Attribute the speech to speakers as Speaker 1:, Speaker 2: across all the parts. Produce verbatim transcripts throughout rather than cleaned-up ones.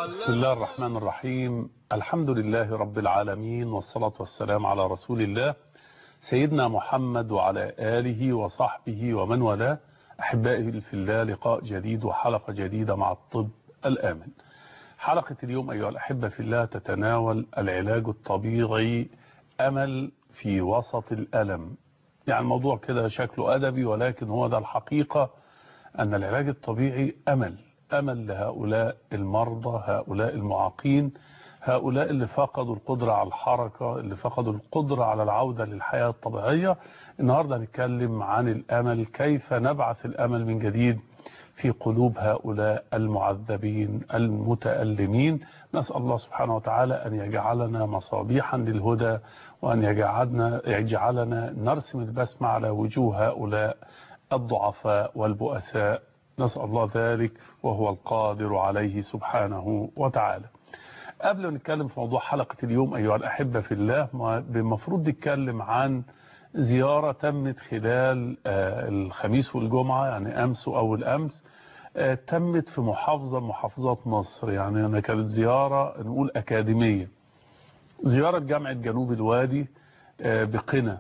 Speaker 1: بسم الله الرحمن الرحيم. الحمد لله رب العالمين، والصلاة والسلام على رسول الله سيدنا محمد وعلى آله وصحبه ومن والاه. أحبائي في الله، لقاء جديد وحلقة جديدة مع الطب الآمن. حلقة اليوم أيها الأحبة في الله تتناول العلاج الطبيعي، أمل في وسط الألم. يعني الموضوع كده شكله أدبي، ولكن هو ده الحقيقة، أن العلاج الطبيعي أمل أمل لهؤلاء المرضى، هؤلاء المعاقين، هؤلاء اللي فقدوا القدرة على الحركة، اللي فقدوا القدرة على العودة للحياة الطبيعية. النهاردة نتكلم عن الأمل، كيف نبعث الأمل من جديد في قلوب هؤلاء المعذبين المتألمين. نسأل الله سبحانه وتعالى أن يجعلنا مصابيحا للهدى، وأن يجعلنا, يجعلنا نرسم البسمة على وجوه هؤلاء الضعفاء والبؤساء. نسأل الله ذلك وهو القادر عليه سبحانه وتعالى. قبل ما نتكلم في موضوع حلقة اليوم أيها الأحبة في الله، بمفروض نتكلم عن زيارة تمت خلال الخميس والجمعة، يعني أمس وأول أمس، تمت في محافظة محافظات مصر. يعني أنا كانت زيارة نقول أكاديمية، زيارة جامعة جنوب الوادي بقنا.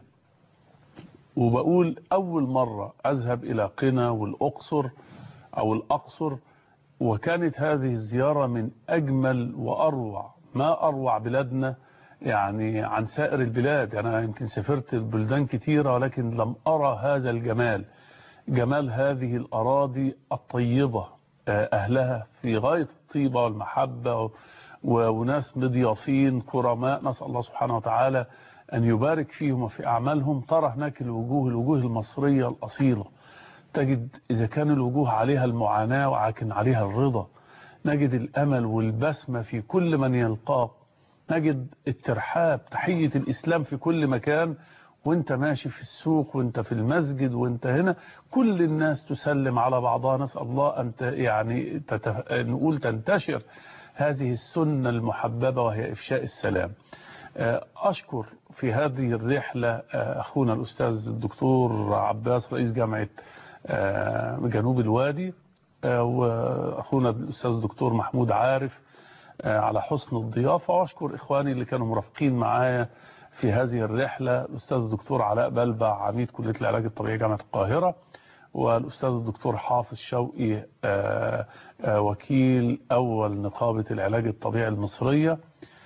Speaker 1: وبقول أول مرة أذهب إلى قنا والأقصر أو الأقصر، وكانت هذه الزيارة من أجمل وأروع ما أروع بلادنا يعني عن سائر البلاد. أنا يمكن سافرت البلدان كتيرة، ولكن لم أرى هذا الجمال، جمال هذه الأراضي الطيبة، أهلها في غاية الطيبة والمحبة، وناس مضيافين كرماء. نسأل الله سبحانه وتعالى أن يبارك فيهم وفي أعمالهم. ترى هناك الوجوه الوجوه المصرية الأصيلة، تجد إذا كان الوجوه عليها المعاناة ولكن عليها الرضا، نجد الأمل والبسمة في كل من يلقاك، نجد الترحاب، تحية الإسلام في كل مكان، وانت ماشي في السوق وانت في المسجد وانت هنا، كل الناس تسلم على بعضها. نسأل الله أن يعني تتف... نقول تنتشر هذه السنة المحببة، وهي إفشاء السلام. أشكر في هذه الرحلة أخونا الأستاذ الدكتور عباس رئيس جامعة جنوب الوادي، وأخونا الأستاذ الدكتور محمود عارف على حسن الضيافة، وأشكر إخواني اللي كانوا مرافقين معايا في هذه الرحلة، الأستاذ الدكتور علاء بلبع عميد كلية العلاج الطبيعي جامعة القاهرة، والأستاذ الدكتور حافظ شوقي وكيل أول نقابة العلاج الطبيعي المصرية.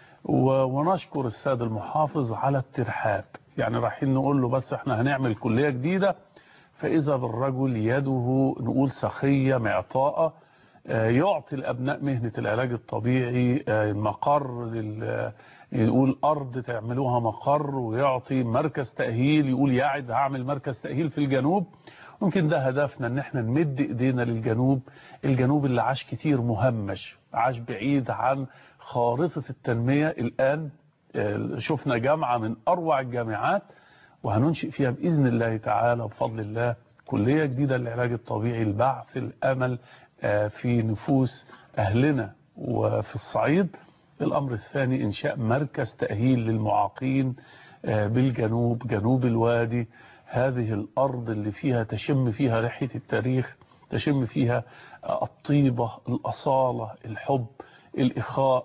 Speaker 1: ونشكر السيد المحافظ على الترحاب، يعني رايحين نقول له بس احنا هنعمل كلية جديدة، فإذا بالرجل يده نقول سخية معطاءة، يعطي الأبناء مهنة العلاج الطبيعي مقر، يقول أرض تعملوها مقر، ويعطي مركز تأهيل، يقول يعد هعمل مركز تأهيل في الجنوب. ممكن ده هدفنا، ان احنا نمد ايدينا للجنوب، الجنوب اللي عاش كتير مهمش، عاش بعيد عن خارطة التنمية. الآن شفنا جامعة من أروع الجامعات، وهننشئ فيها بإذن الله تعالى بفضل الله كلية جديدة للعلاج الطبيعي، البعث الأمل في نفوس أهلنا وفي الصعيد. الأمر الثاني إنشاء مركز تأهيل للمعاقين بالجنوب، جنوب الوادي، هذه الأرض اللي فيها تشم فيها ريحة التاريخ، تشم فيها الطيبة، الأصالة، الحب، الإخاء.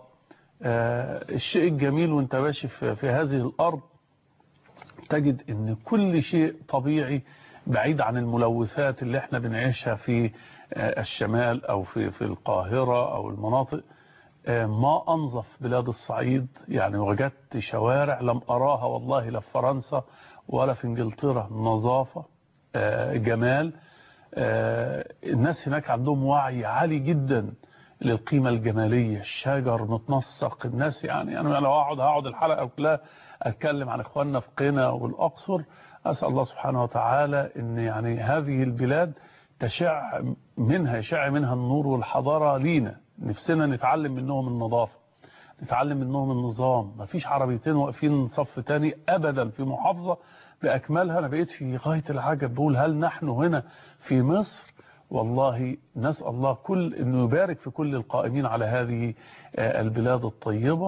Speaker 1: الشيء الجميل وانت ماشي في هذه الأرض، تجد ان كل شيء طبيعي بعيد عن الملوثات اللي احنا بنعيشها في الشمال او في في القاهرة او المناطق. ما انظف بلاد الصعيد، يعني وجدت شوارع لم اراها والله لا في فرنسا ولا في انجلترا، نظافة، جمال. الناس هناك عندهم وعي عالي جدا للقيمة الجمالية، الشجر متنسق، الناس يعني أنا لو أقعد هقعد الحلقة كلها أتكلم عن إخواننا في قنا والأقصر. أسأل الله سبحانه وتعالى أن يعني هذه البلاد تشع منها يشع منها النور والحضارة لينا، نفسنا نتعلم منهم النظافة، نتعلم منهم النظام. ما فيش عربيتين واقفين صف تاني أبدا في محافظة بأكملها. أنا بقيت في غاية العجب، بقول هل نحن هنا في مصر؟ والله نسأل الله كل أنه يبارك في كل القائمين على هذه البلاد الطيبة،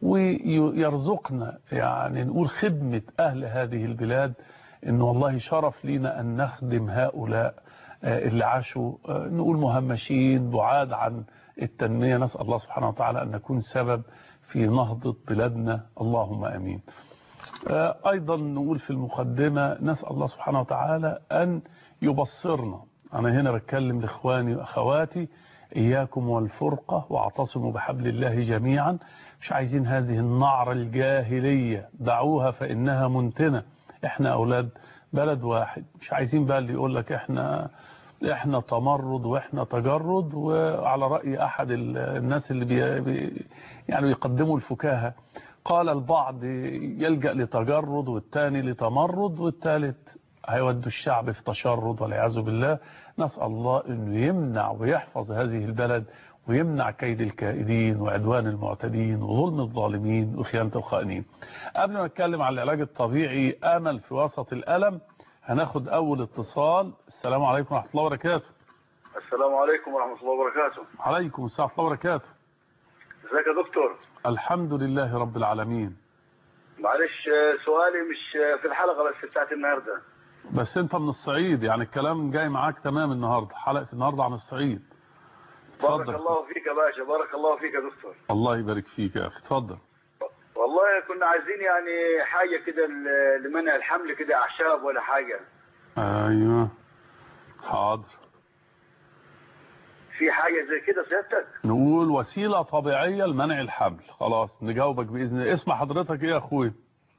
Speaker 1: ويرزقنا يعني نقول خدمة أهل هذه البلاد. إنه والله شرف لنا أن نخدم هؤلاء اللي عاشوا نقول مهمشين بعاد عن التنمية. نسأل الله سبحانه وتعالى أن نكون سبب في نهضة بلادنا، اللهم أمين. أيضا نقول في المقدمة نسأل الله سبحانه وتعالى أن يبصرنا. أنا هنا بتكلم لإخواني وأخواتي، إياكم والفرقة واعتصموا بحبل الله جميعا. مش عايزين هذه النعرة الجاهلية، دعوها فإنها منتنة. إحنا أولاد بلد واحد، مش عايزين بقى اللي يقول لك إحنا إحنا تمرد وإحنا تجرد. وعلى رأي أحد الناس اللي بي بي يعني يقدموا الفكاهة، قال البعض يلجأ لتجرد والتاني لتمرد والثالث هيودوا الشعب في تشرد والعياذ بالله. نسأل الله أنه يمنع ويحفظ هذه البلد ويمنع كيد الكائدين وعدوان المعتدين وظلم الظالمين وخيانة الخائنين. قبل ما نتكلم عن العلاج الطبيعي أمل في وسط الألم، هناخد أول اتصال. السلام عليكم ورحمة الله وبركاته.
Speaker 2: السلام عليكم ورحمة الله وبركاته.
Speaker 1: عليكم السلام ورحمة الله وبركاته.
Speaker 2: ازيك يا دكتور؟
Speaker 1: الحمد لله رب العالمين.
Speaker 2: معلش سؤالي مش في الحلقة بس بتاعت النهاردة.
Speaker 1: بس انت من الصعيد، يعني الكلام جاي معاك تمام. النهاردة حلقة النهاردة عن الصعيد.
Speaker 2: بارك الله فيك يا باشا، بارك الله فيك يا دكتور.
Speaker 1: الله يبارك فيك يا أخي، اتفضل.
Speaker 2: والله كنا عايزين يعني حاجة كده لمنع الحمل كده، أعشاب ولا حاجة.
Speaker 1: أيوه حاضر.
Speaker 2: في حاجة زي كده سيادتك؟
Speaker 1: نقول وسيلة طبيعية لمنع الحمل. خلاص نجاوبك بإذن الله. اسم حضرتك ايه يا أخوي؟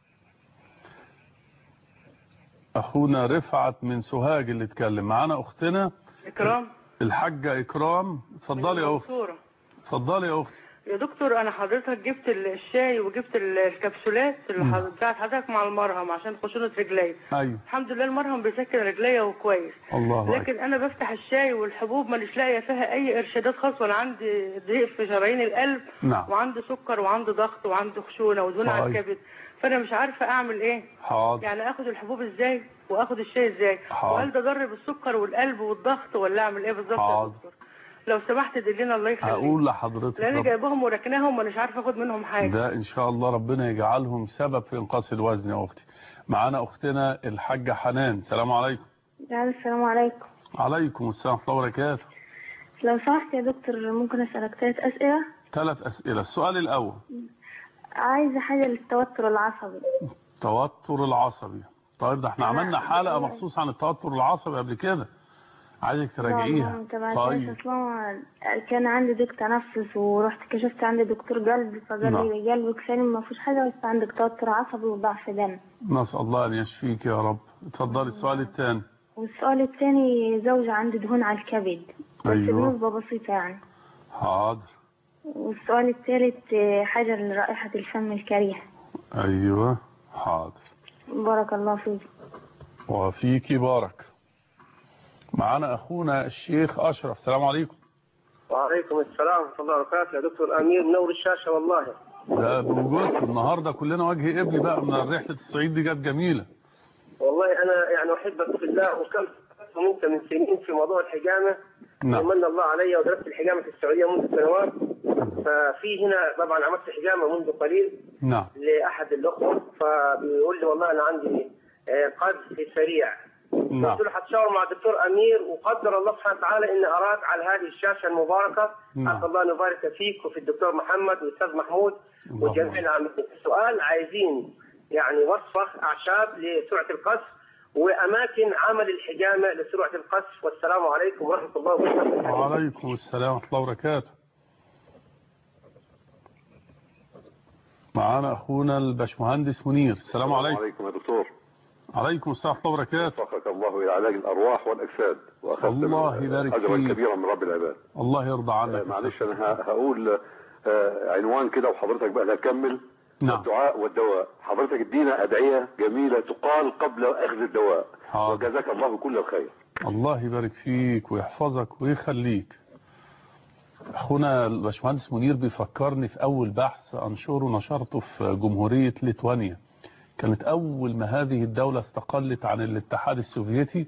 Speaker 1: أخونا رفعت من سوهاج اللي اتكلم معانا. أختنا
Speaker 3: إكرام،
Speaker 1: الحاجة إكرام. اتفضلي يا أختي. اتفضلي يا أختي.
Speaker 3: يا دكتور أنا حضرتك جبت الشاي وجبت الكبسولات اللي بتاعت حضرتك مع المرهم عشان خشونة رجلي.
Speaker 1: أيوه
Speaker 3: الحمد لله المرهم بيسكن رجلي وكويس.
Speaker 1: الله
Speaker 3: لكن أنا بفتح الشاي والحبوب مانيش لاقية فيها أي إرشادات خاصة. وأنا عندي ضيق في شرايين القلب.
Speaker 1: نعم.
Speaker 3: وعندي سكر وعندي ضغط وعندي خشونة ودهون على الكبد. فأنا مش عارفة أعمل إيه.
Speaker 1: حاضر.
Speaker 3: يعني آخد الحبوب إزاي وآخد الشاي إزاي؟
Speaker 1: حاضر.
Speaker 3: وهل ده ضر بالسكر والقلب والضغط ولا أعمل إيه بالظبط يا دكتور؟ لو سمحت دلينا الله يخليك.
Speaker 1: هقول لحضرتك
Speaker 3: لأني جايبهم وركناهم ومش عارفه اخد منهم حاجه.
Speaker 1: ده ان شاء الله ربنا يجعلهم سبب في انقاص الوزن يا اختي. معانا اختنا الحاجه حنان. السلام عليكم.
Speaker 4: السلام عليكم.
Speaker 1: عليكم السلام ورحمه الله وبركاته.
Speaker 4: لو سمحت يا دكتور ممكن اسالك ثلاث اسئله؟
Speaker 1: ثلاث اسئله. السؤال الاول،
Speaker 4: عايزه حاجه للتوتر العصبي.
Speaker 1: التوتر العصبي. طيب ده احنا عملنا حلقه مخصوص عن التوتر العصبي قبل كده، عايزك تراجعيها.
Speaker 4: طيب كان عندي ضيق تنفس ورحت كشفت عند دكتور قلب فقال لي قلبك سليم ما فيش حاجه بس عندك توتر عصبي وضعف دم.
Speaker 1: نسال الله ان يشفيك يا رب. اتفضلي السؤال الثاني.
Speaker 4: والسؤال الثاني زوجة عندي دهون على الكبد بس
Speaker 1: أيوه.
Speaker 4: بنسبه بسيطه يعني.
Speaker 1: حاضر.
Speaker 4: والسؤال الثالث حاجه لرائحه الفم الكريه.
Speaker 1: ايوه حاضر.
Speaker 4: بارك الله فيك.
Speaker 1: وفيك بارك. معنا اخونا الشيخ اشرف. السلام عليكم.
Speaker 5: وعليكم السلام ورحمه الله وبركاته. يا دكتور امير نور الشاشه والله.
Speaker 1: ده بوجودكم النهارده كلنا وجه قبلي بقى من رحله الصعيد دي، كانت جميله.
Speaker 5: والله انا يعني احبك في الله وكم انت من سنين في موضوع الحجامه.
Speaker 1: نعم.
Speaker 5: من الله علي ودرست الحجامه في السعوديه منذ سنوات. ففي هنا طبعا عملت حجامه منذ قليل.
Speaker 1: نعم.
Speaker 5: لاحد الاخوه فبيقول لي والله انا عندي قذف سريع.
Speaker 1: نعم.
Speaker 5: قلت له حتشاور مع الدكتور امير وقدر الله سبحانه وتعالى ان اراد على هذه الشاشه المباركه.
Speaker 1: نعم.
Speaker 5: اسال الله ان يبارك فيك وفي الدكتور محمد والاستاذ محمود وجميع العاملين. السؤال عايزين يعني وصفه اعشاب لسرعه القذف واماكن عمل الحجامه لسرعه القذف. والسلام عليكم ورحمه الله وبركاته.
Speaker 1: وعليكم السلام ورحمه الله وبركاته. معانا اخونا الباشمهندس منير. السلام عليكم.
Speaker 6: عليكم يا دكتور.
Speaker 1: عليكم السلام ورحمه الله وبركاته.
Speaker 6: وفقك الله الى علاج الارواح والاجساد واخذت
Speaker 1: الله يبارك فيك.
Speaker 6: اجرا كبيرا من رب العباد.
Speaker 1: الله يرضى عنك.
Speaker 6: آه معلش انا هقول آه عنوان كده وحضرتك بقى هتكمل.
Speaker 1: نعم.
Speaker 6: الدعاء والدواء. حضرتك ادينا ادعيه جميله تقال قبل اخذ الدواء.
Speaker 1: حاضر.
Speaker 6: وجزاك الله كل الخير.
Speaker 1: الله يبارك فيك ويحفظك ويخليك. اخونا الباشمهندس منير بيفكرني في اول بحث انشره نشرته في جمهوريه ليتوانيا. كانت اول ما هذه الدوله استقلت عن الاتحاد السوفيتي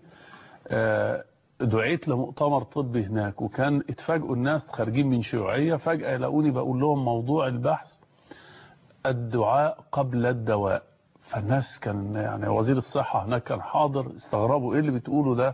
Speaker 1: دعيت لمؤتمر طبي هناك، وكان اتفاجئوا الناس خارجين من شيوعيه فجاه يلاقوني بقول لهم موضوع البحث الدعاء قبل الدواء. فالناس كان يعني وزير الصحه هناك كان حاضر، استغربوا ايه اللي بتقوله ده،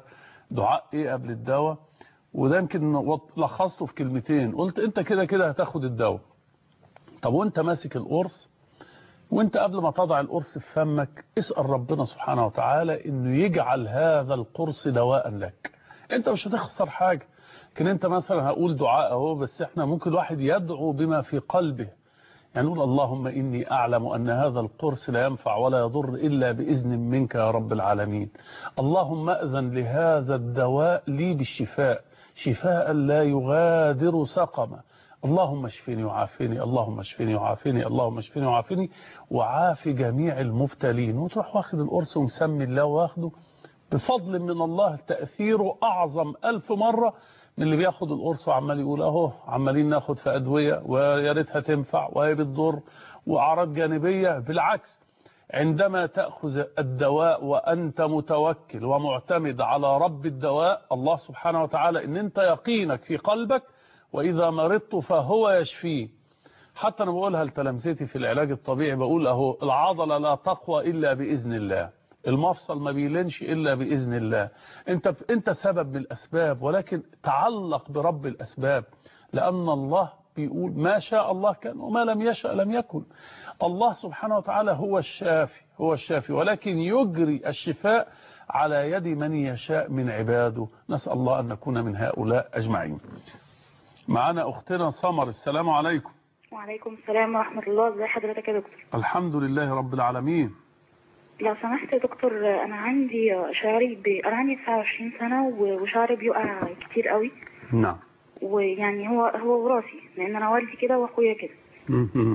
Speaker 1: دعاء ايه قبل الدواء، وده يمكن لخصته في كلمتين. قلت انت كده كده هتاخد الدواء، طب وانت ماسك القرص، وانت قبل ما تضع القرص في فمك اسأل ربنا سبحانه وتعالى انه يجعل هذا القرص دواء لك. انت مش هتخسر حاجة. لكن انت مثلا هقول دعاء اهو، بس احنا ممكن الواحد يدعو بما في قلبه، يعني نقول اللهم إني أعلم أن هذا القرص لا ينفع ولا يضر إلا بإذن منك يا رب العالمين. اللهم أذن لهذا الدواء لي بالشفاء، شفاء لا يغادر سقما. اللهم اشفني وعافني، اللهم اشفني وعافني، اللهم اشفني وعافني وعاف جميع المبتلين. وتروح واخد القرص ومسمي الله واخده، بفضل من الله تأثيره أعظم ألف مرة من اللي بياخد القرص وعمال يقول اهو عمالين ناخد في أدوية ويا ريتها تنفع وهي بتضر وأعراض جانبية. بالعكس، عندما تأخذ الدواء وأنت متوكل ومعتمد على رب الدواء الله سبحانه وتعالى، إن أنت يقينك في قلبك وإذا مرضت فهو يشفيه. حتى أنا بقولها لتلامذتي في العلاج الطبيعي، بقول اهو العضلة لا تقوى إلا بإذن الله، المفصل ما بيلنش إلا بإذن الله. انت انت سبب من الأسباب، ولكن تعلق برب الأسباب، لأن الله بيقول ما شاء الله كان وما لم يشأ لم يكن. الله سبحانه وتعالى هو الشافي، هو الشافي، ولكن يجري الشفاء على يد من يشاء من عباده. نسأل الله أن نكون من هؤلاء أجمعين. معنا أختنا سمر. السلام عليكم.
Speaker 7: وعليكم السلام ورحمة الله. ازي حضرتك يا دكتور؟
Speaker 1: الحمد لله رب العالمين.
Speaker 7: لو سمحت يا دكتور، انا عندي شعري ب... انا عندي تسعة وعشرين سنة وشعري بيقع كتير قوي.
Speaker 1: نعم.
Speaker 7: ويعني هو هو وراثي، لان انا والدي كده واخويا كده.
Speaker 1: اها.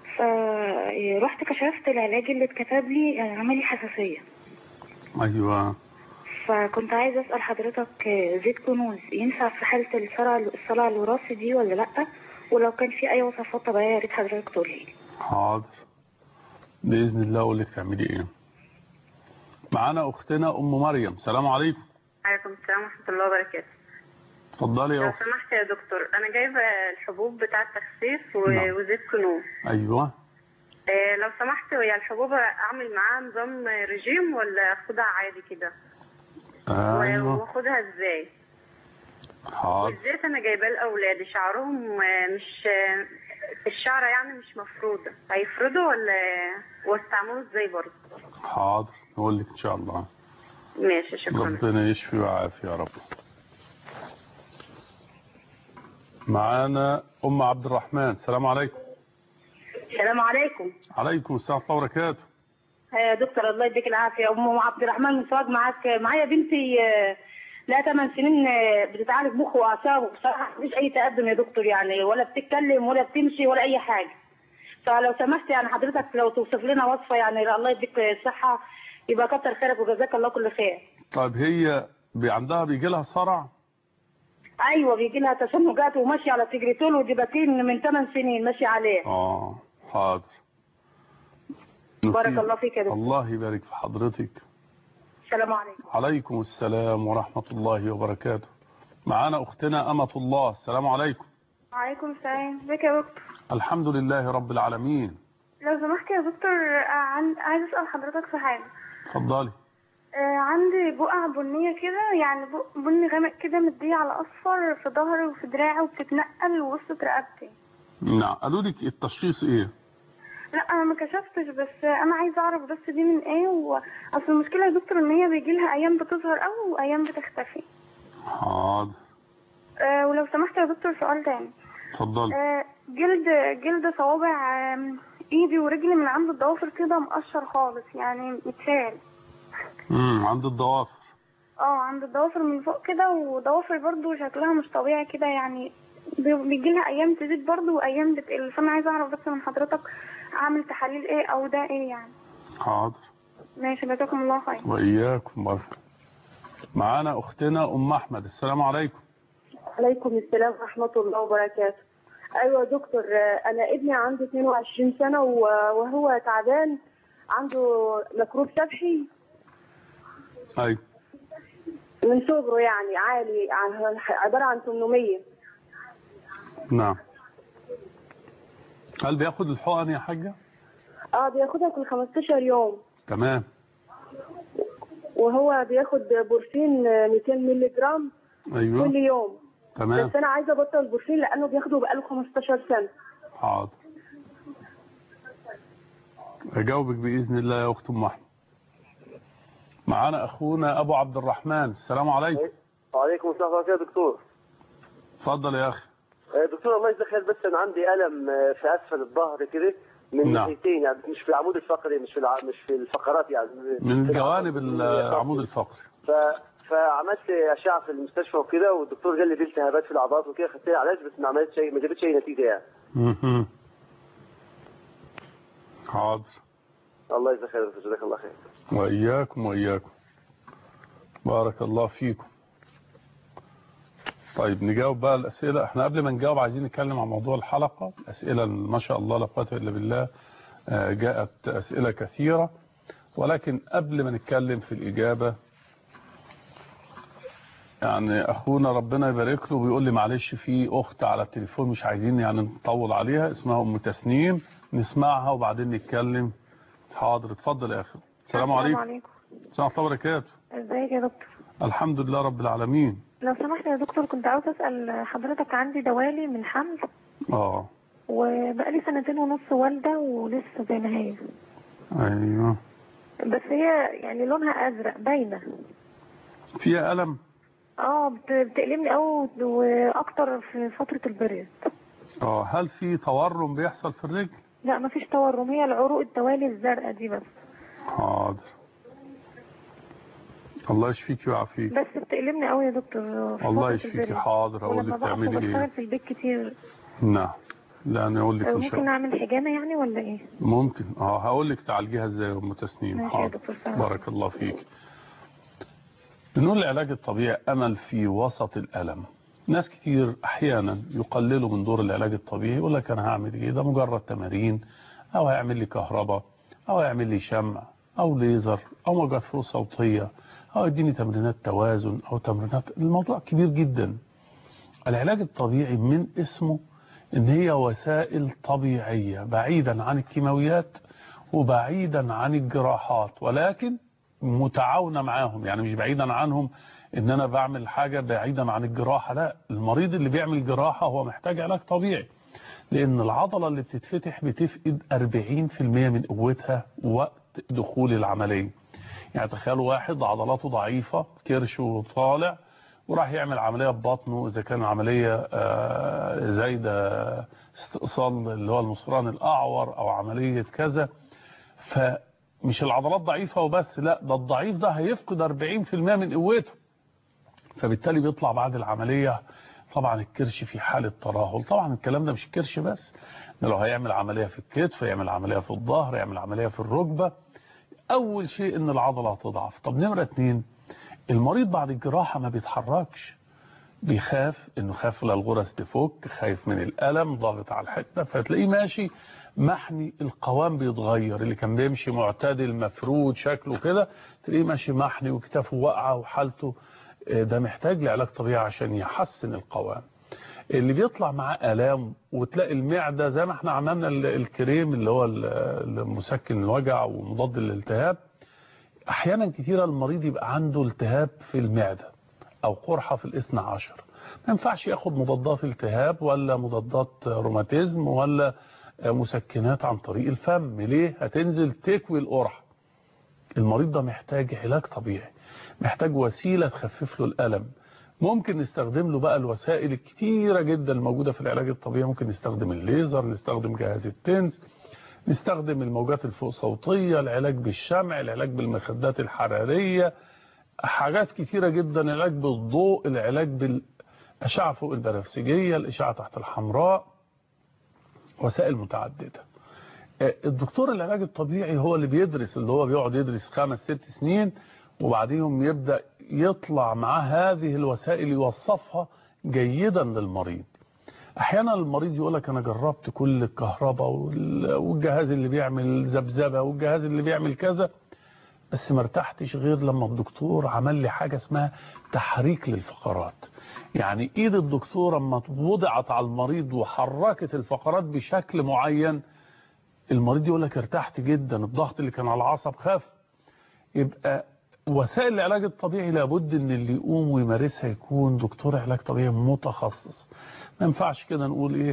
Speaker 7: فرحت كشفت العلاج اللي اتكتب لي، يعني عمل لي حساسية.
Speaker 1: ايوه.
Speaker 7: فكنت عايزه اسال حضرتك، زيت كنوز ينفع في حاله الصلع الصلع الوراثي دي ولا لا؟ ولو كان في اي وصفات طبيعيه يا ريت حضرتك تقول لي.
Speaker 1: حاضر باذن الله اقول لك تعملي ايه. معانا اختنا ام مريم. السلام عليكم.
Speaker 8: وعليكم السلام ورحمه الله وبركاته.
Speaker 1: اتفضلي يا
Speaker 8: لو
Speaker 1: اختي.
Speaker 8: لو سمحت يا دكتور، انا جايبه الحبوب بتاعه التخسيس و...
Speaker 1: نعم.
Speaker 8: وزيت كنوز.
Speaker 1: ايوه.
Speaker 8: آه لو سمحت، هي الحبوب اعمل معاها نظام رجيم ولا اخدها عادي كده؟
Speaker 1: ايوه.
Speaker 8: واخدها ازاي؟
Speaker 1: حاضر.
Speaker 8: والزيت انا جايباه لاولادي، شعرهم مش الشعره يعني مش مفروده، هيفردوا ولا واستعملوا ازاي برضه؟
Speaker 1: حاضر نقول لك ان شاء الله.
Speaker 8: ماشي، شكرا.
Speaker 1: ربنا يشفي ويعافي يا رب. معانا ام عبد الرحمن. السلام عليكم.
Speaker 9: السلام عليكم.
Speaker 1: عليكم السلام ورحمه الله وبركاته.
Speaker 9: يا دكتور الله يديك العافيه. ام عبد الرحمن من سوهاج معاك. معايا بنتي لها ثمان سنين بتتعالج مخ واعصاب، وبصراحه مفيش اي تقدم يا دكتور، يعني ولا بتتكلم ولا بتمشي ولا اي حاجه. فلو سمحت يعني حضرتك لو توصف لنا وصفه، يعني الله يديك الصحه يبقى كتر خيرك وجزاك الله كل خير.
Speaker 1: طيب هي عندها بيجي لها صرع؟
Speaker 9: ايوه بيجي لها تشنجات وماشيه على تجريتول وديباتين من ثمان سنين ماشيه عليه.
Speaker 1: اه حاضر.
Speaker 9: بارك الله فيك يا دكتور.
Speaker 1: الله يبارك في حضرتك.
Speaker 9: السلام عليكم.
Speaker 1: عليكم السلام ورحمة الله وبركاته. معانا أختنا أمة الله. السلام عليكم.
Speaker 10: وعليكم السلام. ازيك يا دكتور؟
Speaker 1: الحمد لله رب العالمين.
Speaker 10: لو سمحت يا دكتور، عن... عايز أسأل حضرتك في حاجة.
Speaker 1: اتفضلي.
Speaker 10: آه عندي بقع بنية كده، يعني بني غامق كده مدية على أصفر في ظهري وفي دراعي وبتتنقل ووسط رقبتي.
Speaker 1: نعم. قالوا لك التشخيص ايه؟
Speaker 10: لا انا ما كشفتش، بس انا عايزه اعرف بس دي من ايه. واصل المشكله يا دكتور ان هي بيجي لها ايام بتظهر قوي وايام بتختفي.
Speaker 1: حاضر.
Speaker 10: آه ولو سمحت يا دكتور سؤال تاني.
Speaker 1: اتفضلي.
Speaker 10: آه جلد جلد صوابع آه ايدي ورجلي من عند الضوافر كده مقشر خالص، يعني متشال.
Speaker 1: امم عند الضوافر.
Speaker 10: اه عند الضوافر من فوق كده، وضوافر برضو شكلها مش طبيعي كده، يعني بيجي لها ايام تزيد برضو وايام بتقل. فانا عايزه اعرف بس من حضرتك اعمل تحاليل ايه او ده ايه يعني.
Speaker 1: حاضر.
Speaker 10: ماشي، جزاكم الله خير.
Speaker 1: واياكم بركه. معانا اختنا ام احمد. السلام عليكم.
Speaker 11: عليكم السلام ورحمه الله وبركاته. ايوه يا دكتور، انا ابني عنده اثنين وعشرين سنه وهو تعبان، عنده مكروب سبحي.
Speaker 1: ايوه.
Speaker 11: من صغره يعني عالي، عباره عن ثمانمية.
Speaker 1: نعم. هل بياخد الحقن يا حاجة؟
Speaker 11: اه بياخدها كل خمستاشر يوم.
Speaker 1: تمام.
Speaker 11: وهو بياخد بورفين مئتين مللي جرام
Speaker 1: ايوه
Speaker 11: كل يوم.
Speaker 1: تمام.
Speaker 11: بس انا عايزه ابطل البورفين لانه بياخده بقاله خمستاشر سنه.
Speaker 1: حاضر اجاوبك باذن الله يا اخت ام احمد. معانا اخونا ابو عبد الرحمن. السلام عليكم.
Speaker 12: وعليكم السلام ورحمه الله يا دكتور.
Speaker 1: اتفضل يا اخي.
Speaker 12: دكتور الله يجزاك خير، بس انا عندي الم في اسفل الظهر كده من ناحيتين، يعني مش في العمود الفقري، مش في الع... مش في الفقرات، يعني
Speaker 1: من جوانب العمود الفقري.
Speaker 12: ف... فعملت اشعه في المستشفى وكده، والدكتور قال لي في التهابات في العضلات وكده، خدت لي علاج بس ما عملتش شيء، ما جابتش اي نتيجه يعني.
Speaker 1: اها حاضر.
Speaker 12: الله يجزاك خير، جزاك الله خير.
Speaker 1: واياكم واياكم. بارك الله فيكم. طيب نجاوب بقى الأسئلة. احنا قبل ما نجاوب عايزين نتكلم عن موضوع الحلقة. الأسئلة ما شاء الله لا قوة إلا بالله جاءت أسئلة كثيرة، ولكن قبل ما نتكلم في الإجابة يعني أخونا ربنا يبارك له بيقول لي معلش في أخت على التليفون مش عايزين يعني نطول عليها، اسمها أم تسنيم، نسمعها وبعدين نتكلم. حاضر اتفضل يا أخي. السلام عليكم.
Speaker 13: عليكم.
Speaker 1: السلام عليكم وبركاته.
Speaker 13: ازيك يا دكتور؟
Speaker 1: الحمد لله رب العالمين.
Speaker 13: لو سمحت يا دكتور كنت عاوز اسال حضرتك، عندي دوالي من حمل
Speaker 1: اه
Speaker 13: وبقالي سنتين ونص والده ولسه زي ما هي.
Speaker 1: ايوه
Speaker 13: بس هي يعني لونها ازرق باينه.
Speaker 1: فيها الم؟
Speaker 13: اه بتألمني قوي واكتر في فتره البريد.
Speaker 1: اه هل في تورم بيحصل في الرجل؟
Speaker 13: لا مفيش تورم، هي العروق الدوالي الزرقاء دي بس.
Speaker 1: حاضر الله يشفيك ويعافيك.
Speaker 13: بس بتألمني قوي يا دكتور.
Speaker 1: الله يشفيك. حاضر هقول لك تعملي ايه.
Speaker 13: بشتغل في البيت كتير.
Speaker 1: نعم لا انا اقول لك ان شاء الله.
Speaker 13: ممكن اعمل حجامه يعني ولا ايه؟
Speaker 1: ممكن اه هقول لك تعالجيها ازاي يا ام تسنيم.
Speaker 13: حاضر
Speaker 1: بارك الله فيك. بنقول العلاج الطبيعي امل في وسط الالم. ناس كتير احيانا يقللوا من دور العلاج الطبيعي، يقول لك انا هعمل ايه، ده مجرد تمارين، او هيعمل لي كهرباء، او هيعمل لي شمع او ليزر او موجات فوق صوتيه، او يديني تمرينات توازن او تمرينات. الموضوع كبير جدا. العلاج الطبيعي من اسمه ان هي وسائل طبيعية بعيدا عن الكيماويات وبعيدا عن الجراحات، ولكن متعاونة معاهم. يعني مش بعيدا عنهم ان انا بعمل حاجة بعيدا عن الجراحة، لا، المريض اللي بيعمل جراحة هو محتاج علاج طبيعي، لان العضلة اللي بتتفتح بتفقد أربعين في المية من قوتها وقت دخول العملية. يعني تخيلوا واحد عضلاته ضعيفة كرشه طالع وراح يعمل عملية ببطنه، إذا كان عملية زي ده استئصال اللي هو المصران الأعور أو عملية كذا، فمش العضلات ضعيفة وبس، لا، ده الضعيف ده هيفقد أربعين في المية من قوته، فبالتالي بيطلع بعد العملية طبعا الكرش في حالة ترهل. طبعا الكلام ده مش الكرش بس، ده لو هيعمل عملية في الكتف، يعمل عملية في الظهر، يعمل عملية في الركبة. أول شيء إن العضلة هتضعف. طب نمرة اتنين، المريض بعد الجراحة ما بيتحركش، بيخاف انه خاف للغرز تفك، خايف من الألم، ضاغط على الحتة، فتلاقيه ماشي محني، القوام بيتغير، اللي كان بيمشي معتدل مفرود شكله كده تلاقيه ماشي محني وكتافه واقعة وحالته. ده محتاج لعلاج طبيعي عشان يحسن القوام. اللي بيطلع معاه آلام وتلاقي المعدة زي ما احنا عملنا الكريم اللي هو المسكن الوجع ومضاد للالتهاب، احيانا كتيرة المريض يبقى عنده التهاب في المعدة او قرحة في الاثنى عشر، ما ينفعش ياخد مضادات التهاب ولا مضادات روماتيزم ولا مسكنات عن طريق الفم. ليه؟ هتنزل تكوي القرحة. المريض ده محتاج علاج طبيعي، محتاج وسيلة تخفف له الألم. ممكن نستخدم له بقى الوسائل الكتيرة جدا الموجودة في العلاج الطبيعي. ممكن نستخدم الليزر، نستخدم جهاز التنس، نستخدم الموجات الفوق صوتية، العلاج بالشمع، العلاج بالمخدات الحرارية، حاجات كتيرة جدا، العلاج بالضوء، العلاج بالأشعة فوق البنفسجية، الأشعة تحت الحمراء، وسائل متعددة. الدكتور العلاج الطبيعي هو اللي بيدرس، اللي هو بيقعد يدرس خمس ست سنين وبعدين يبدأ يطلع معاه هذه الوسائل يوصفها جيدا للمريض. احيانا المريض يقول لك انا جربت كل الكهرباء والجهاز اللي بيعمل ذبذبه والجهاز اللي بيعمل كذا، بس ما ارتحتش غير لما الدكتور عمل لي حاجه اسمها تحريك للفقرات. يعني ايد الدكتور اما وضعت على المريض وحركت الفقرات بشكل معين، المريض يقول لك ارتحت جدا، الضغط اللي كان على العصب خف. يبقى وسائل العلاج الطبيعي لابد ان اللي يقوم ويمارسها يكون دكتور علاج طبيعي متخصص. ما ينفعش كده نقول ايه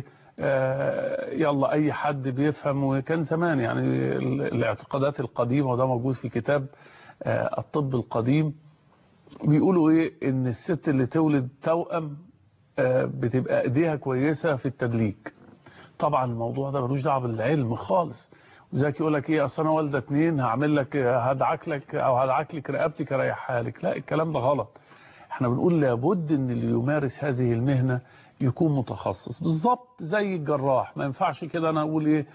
Speaker 1: آه يلا اي حد بيفهم. وكان زمان يعني الاعتقادات القديمة، وده موجود في كتاب آه الطب القديم، بيقولوا ايه ان الست اللي تولد توأم آه بتبقى ايديها كويسة في التدليك. طبعا الموضوع ده ملوش دعوه بالعلم خالص. وزيك يقول لك ايه اصل انا والده اتنين هعمل لك هدعك لك او هدعك لك رقبتك اريحها لك. لا، الكلام ده غلط. احنا بنقول لابد ان اللي يمارس هذه المهنه يكون متخصص بالظبط زي الجراح. ما ينفعش كده انا اقول ايه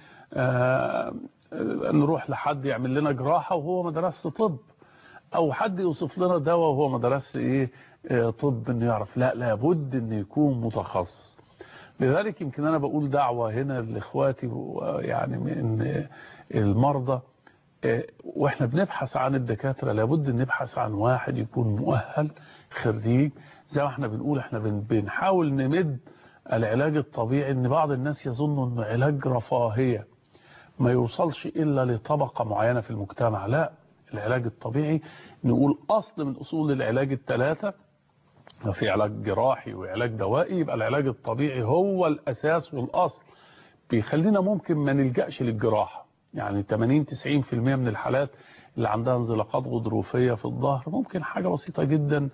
Speaker 1: آه نروح لحد يعمل لنا جراحه وهو ما درسش طب، او حد يوصف لنا دواء وهو ما درسش ايه آه طب انه يعرف. لا، لابد ان يكون متخصص. لذلك يمكن أنا بقول دعوة هنا لإخواتي يعني من المرضى، وإحنا بنبحث عن الدكاترة لابد أن نبحث عن واحد يكون مؤهل خريج. زي ما احنا بنقول احنا بنحاول نمد العلاج الطبيعي. ان بعض الناس يظنوا أنه علاج رفاهية ما يوصلش إلا لطبقة معينة في المجتمع. لا، العلاج الطبيعي نقول أصل من أصول العلاج الثلاثة، في علاج جراحي وعلاج دوائي، يبقى العلاج الطبيعي هو الأساس والأصل. بيخلينا ممكن ما نلجأش للجراحة. يعني ثمانين تسعين بالمئة من الحالات اللي عندها انزلاقات غضروفية في الظهر ممكن حاجة بسيطة جدا،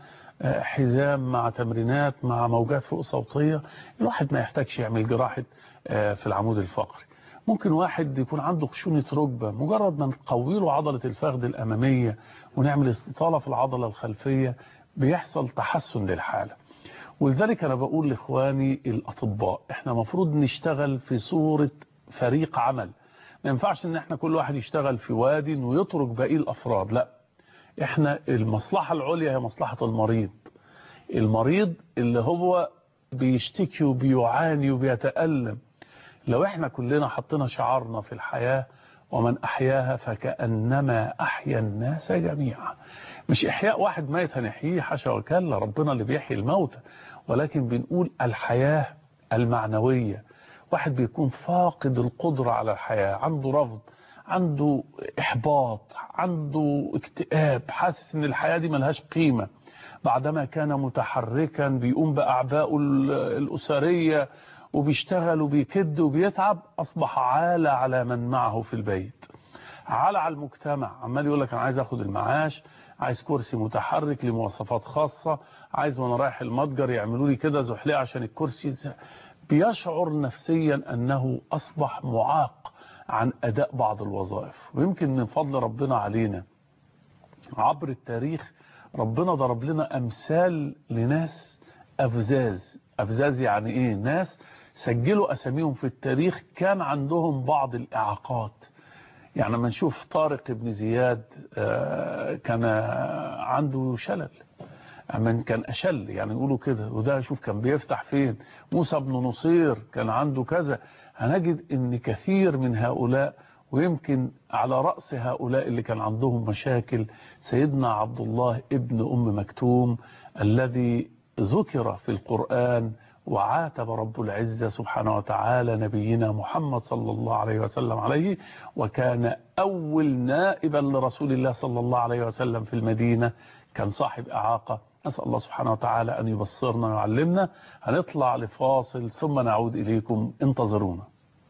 Speaker 1: حزام مع تمرينات مع موجات فوق صوتية، الواحد ما يحتاجش يعمل جراحة في العمود الفقري. ممكن واحد يكون عنده خشونة ركبة، مجرد ما نقوي له عضلة الفخذ الأمامية ونعمل استطالة في العضلة الخلفية بيحصل تحسن للحالة. ولذلك أنا بقول لإخواني الأطباء احنا مفروض نشتغل في صورة فريق عمل. ما ينفعش ان احنا كل واحد يشتغل في وادي ويترك باقي الأفراد. لا، احنا المصلحة العليا هي مصلحة المريض. المريض اللي هو بيشتكي وبيعاني وبيتألم. لو احنا كلنا حطينا شعارنا في الحياة ومن أحياها فكأنما أحيا الناس جميعا. مش إحياء واحد ميت هنحييه، حاشا وكلا، ربنا اللي بيحيي الموتى، ولكن بنقول الحياة المعنوية. واحد بيكون فاقد القدرة على الحياة، عنده رفض، عنده إحباط، عنده اكتئاب، حاسس ان الحياة دي ملهاش قيمة. بعدما كان متحركا بيقوم بأعبائه الأسرية وبيشتغل وبيكد وبيتعب، أصبح عالة على من معه في البيت، عالة على المجتمع. عمال يقول لك أنا عايز أخد المعاش، عايز كرسي متحرك لمواصفات خاصة، عايز وانا رايح المتجر يعملوا لي كده زحلية عشان الكرسي. بيشعر نفسيا أنه أصبح معاق عن أداء بعض الوظائف. ويمكن من فضل ربنا علينا عبر التاريخ ربنا ضرب لنا أمثال لناس أفزاز. أفزاز يعني إيه؟ ناس سجلوا أساميهم في التاريخ كان عندهم بعض الإعاقات. يعني لما نشوف طارق بن زياد كان عنده شلل، من كان أشل يعني يقولوا كده، وده شوف كان بيفتح فين. موسى بن نصير كان عنده كذا. هنجد ان كثير من هؤلاء، ويمكن على رأس هؤلاء اللي كان عندهم مشاكل سيدنا عبد الله ابن أم مكتوم الذي ذكر في القرآن وعاتب رب العزة سبحانه وتعالى نبينا محمد صلى الله عليه وسلم عليه، وكان أول نائبا لرسول الله صلى الله عليه وسلم في المدينة، كان صاحب إعاقة. نسأل الله سبحانه وتعالى أن يبصرنا ويعلمنا. هنطلع لفاصل ثم نعود إليكم، انتظرونا.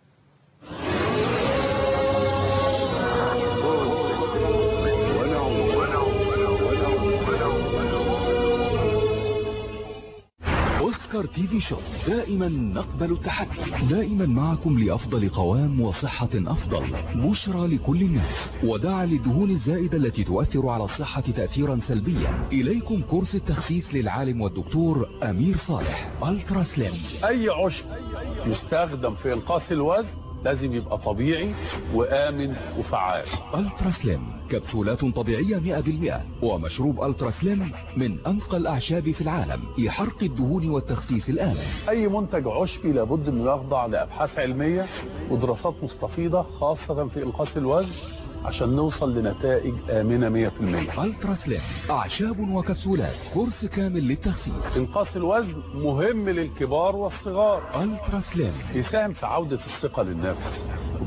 Speaker 14: أوسكار تي في شوب دائما نقبل التحدي، دائما معكم لأفضل قوام وصحة أفضل، بشرى لكل الناس، وداعا للدهون الزائدة التي تؤثر على الصحة تأثيرا سلبيا. إليكم كورس التخسيس للعالم والدكتور أمير صالح. ألترا سليم.
Speaker 1: أي عشب يستخدم في إنقاص الوزن لازم يبقى طبيعي وآمن وفعال.
Speaker 14: ألترا سليم كبسولات طبيعية مئة بالمئة، ومشروب ألترا سليم من أنقى الأعشاب في العالم لحرق الدهون والتخسيس الآمن.
Speaker 1: أي منتج عشبي لابد أنه يخضع لأبحاث علمية ودراسات مستفيضة خاصة في إنقاص الوزن عشان نوصل لنتائج آمنة مئة بالمئة.
Speaker 14: ألترا سليم أعشاب وكبسولات، كورس كامل للتخسيس.
Speaker 1: إنقاص الوزن مهم للكبار والصغار.
Speaker 14: ألترا سليم
Speaker 1: يساهم في عودة الثقة للنفس،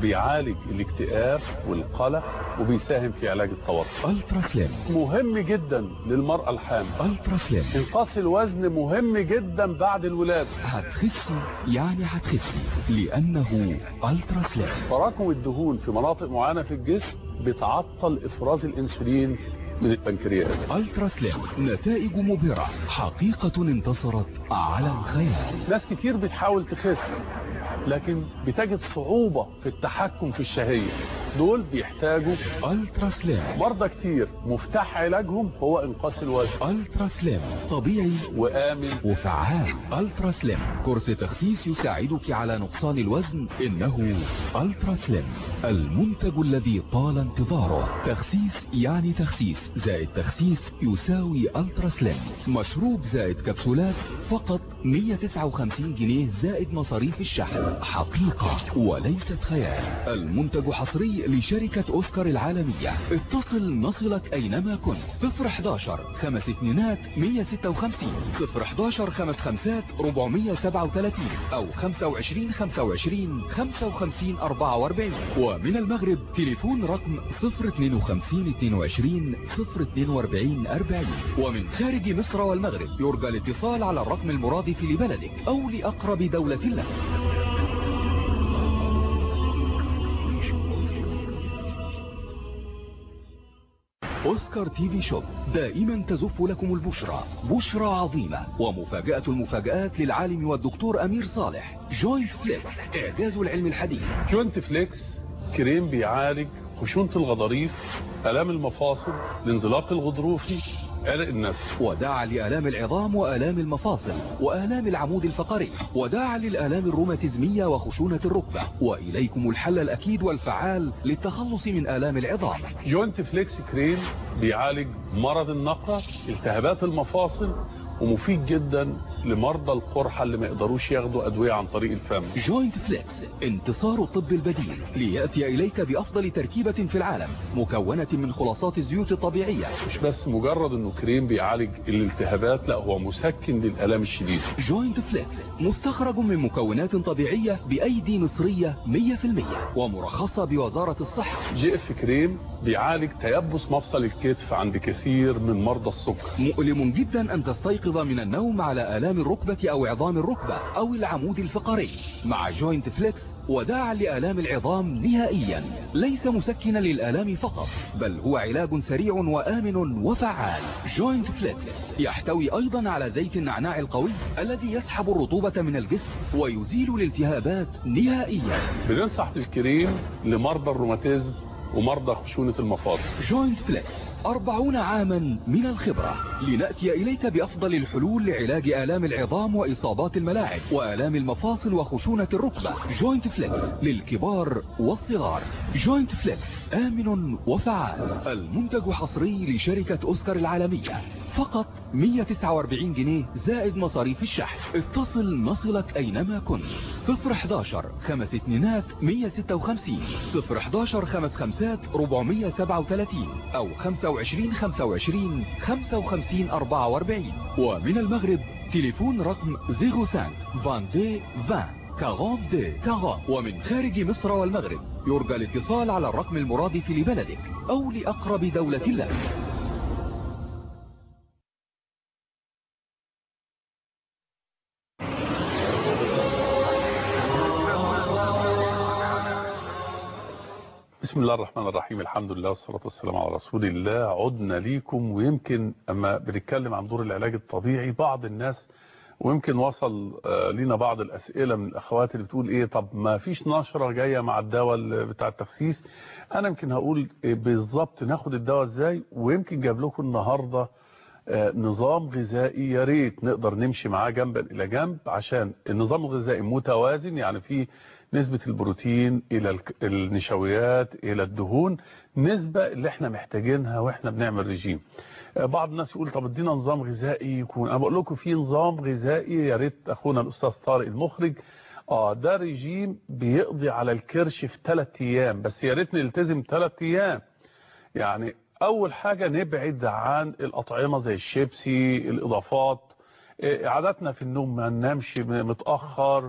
Speaker 1: وبيعالج الاكتئاب والقلق وبيساهم في علاج التوتر.
Speaker 14: الترا سليم
Speaker 1: مهم جدا للمرأة الحامل.
Speaker 14: الترا سليم
Speaker 1: انقاص الوزن مهم جدا بعد الولادة.
Speaker 14: هتخسي يعني هتخسي لانه الترا سليم.
Speaker 1: تراكم الدهون في مناطق معينة في الجسم بتعطل افراز الانسولين من البنكرياس.
Speaker 14: الترا سليم نتائج مبهرة، حقيقة انتصرت على الخيال.
Speaker 1: ناس كتير بتحاول تخس لكن بتجد صعوبة في التحكم في الشهية، دول بيحتاجوا
Speaker 14: الترا سليم.
Speaker 1: مرضى كتير مفتاح علاجهم هو انقاص الوزن.
Speaker 14: الترا سليم طبيعي
Speaker 1: وآمن
Speaker 14: وفعال. الترا سليم كورس تخسيس يساعدك على نقصان الوزن. انه الترا سليم المنتج الذي طال انتظاره. تخسيس يعني تخسيس زائد تخسيس يساوي الترا سليم. مشروب زائد كبسولات فقط مية وتسعة وخمسين جنيه زائد مصاريف الشحن. حقيقة وليست خيال. المنتج حصري لشركة اوسكار العالمية. اتصل نصلك اينما كنت. صفر حداشر خمس اتنينات مية ستة وخمسين صفر حداشر خمس خمسات ربعمية سبعة وتلاتين او خمسة وعشرين خمسة وعشرين خمسة وخمسين اربعة واربعين. ومن المغرب تليفون رقم صفر اتنين وخمسين اتنين وعشرين صفر اتنين واربعين اربعين. ومن خارج مصر والمغرب يرجى الاتصال على الرقم المرادف لبلدك او لاقرب دولة لك. اوسكار تي في شوب دائما تزف لكم البشرى، بشرى عظيمة ومفاجأة المفاجآت للعالم والدكتور امير صالح. جوينت فليكس اعجاز العلم الحديث.
Speaker 1: جوينت فليكس كريم بيعالج خشونة الغضاريف، الام المفاصل، الانزلاق الغضروفي، عرق النسل.
Speaker 14: وداعا لآلام العظام وآلام المفاصل وآلام العمود الفقري. وداعا للآلام الروماتيزمية وخشونة الركبة. وإليكم الحل الأكيد والفعال للتخلص من آلام العظام.
Speaker 1: جوينت فليكس كريم بيعالج مرض النقرة، التهابات المفاصل، ومفيد جدا لمرضى القرحة اللي ما يقدروش ياخدوا أدوية عن طريق الفم.
Speaker 14: جوينت فليكس انتصار الطب البديل ليأتي إليك بأفضل تركيبة في العالم مكونة من خلاصات الزيوت الطبيعية.
Speaker 1: مش بس مجرد انه كريم بيعالج الالتهابات، لا هو مسكن للآلام الشديدة.
Speaker 14: جوينت فليكس مستخرج من مكونات طبيعية بأيدي مصرية مية في المية ومرخصة بوزارة الصحة.
Speaker 1: جي اف كريم بيعالج تيبس مفصل الكتف عند كثير من مرضى السكر.
Speaker 14: مؤلم جدا أن تستيقظ من النوم على آلام الركبة أو عظام الركبة أو العمود الفقري. مع جوينت فليكس وداعا لآلام العظام نهائيا. ليس مسكنا للآلام فقط بل هو علاج سريع وآمن وفعال. جوينت فليكس يحتوي أيضا على زيت النعناع القوي الذي يسحب الرطوبة من الجسم ويزيل الالتهابات نهائيا.
Speaker 1: بننصح بالكريم لمرضى الروماتيزم ومرضى خشونة المفاصل.
Speaker 14: جوينت فليكس أربعون عاما من الخبرة لنأتي إليك بأفضل الحلول لعلاج آلام العظام وإصابات الملاعب وآلام المفاصل وخشونة الركبة. جوينت فليكس للكبار والصغار. جوينت فليكس آمن وفعال. المنتج حصري لشركة أوسكار العالمية فقط مية وتسعة واربعين جنيه زائد مصاريف الشحن. اتصل نصلك أينما كنت. صفر حداشر خمس اتنينات مية ستة وخمسين صفر حداشر خمس خمسات ربعمية سبعة وتلاتين أو خمسة وعشرين خمسة وعشرين خمسة وخمسين اربعة واربعين. ومن المغرب تليفون رقم صفر خمسة عشرين عشرين أربعين دي أربعين. ومن خارج مصر والمغرب يرجى الاتصال على الرقم المرادف لبلدك أو لأقرب دولة لك.
Speaker 1: بسم الله الرحمن الرحيم. الحمد لله والصلاة والسلام على رسول الله. عدنا ليكم. ويمكن اما بنتكلم عن دور العلاج الطبيعي بعض الناس ويمكن وصل لنا بعض الأسئلة من الأخوات اللي بتقول إيه طب ما فيش نشرة جاية مع الدواء بتاع التخسيس. أنا يمكن هقول بالظبط ناخد الدواء إزاي. ويمكن جاب لكم النهاردة نظام غذائي يا ريت نقدر نمشي معاه جنبا إلى جنب عشان النظام الغذائي متوازن، يعني فيه نسبة البروتين إلى النشويات إلى الدهون، نسبة اللي احنا محتاجينها واحنا بنعمل رجيم. بعض الناس يقول طب ادينا نظام غذائي يكون، انا بقول لكم في نظام غذائي يا ريت اخونا الاستاذ طارق المخرج اه ده رجيم بيقضي على الكرش في ثلاث ايام بس، يا ريت نلتزم ثلاث ايام. يعني اول حاجة نبعد عن الاطعمة زي الشيبسي، الاضافات، عاداتنا في النوم ما ننامش متأخر،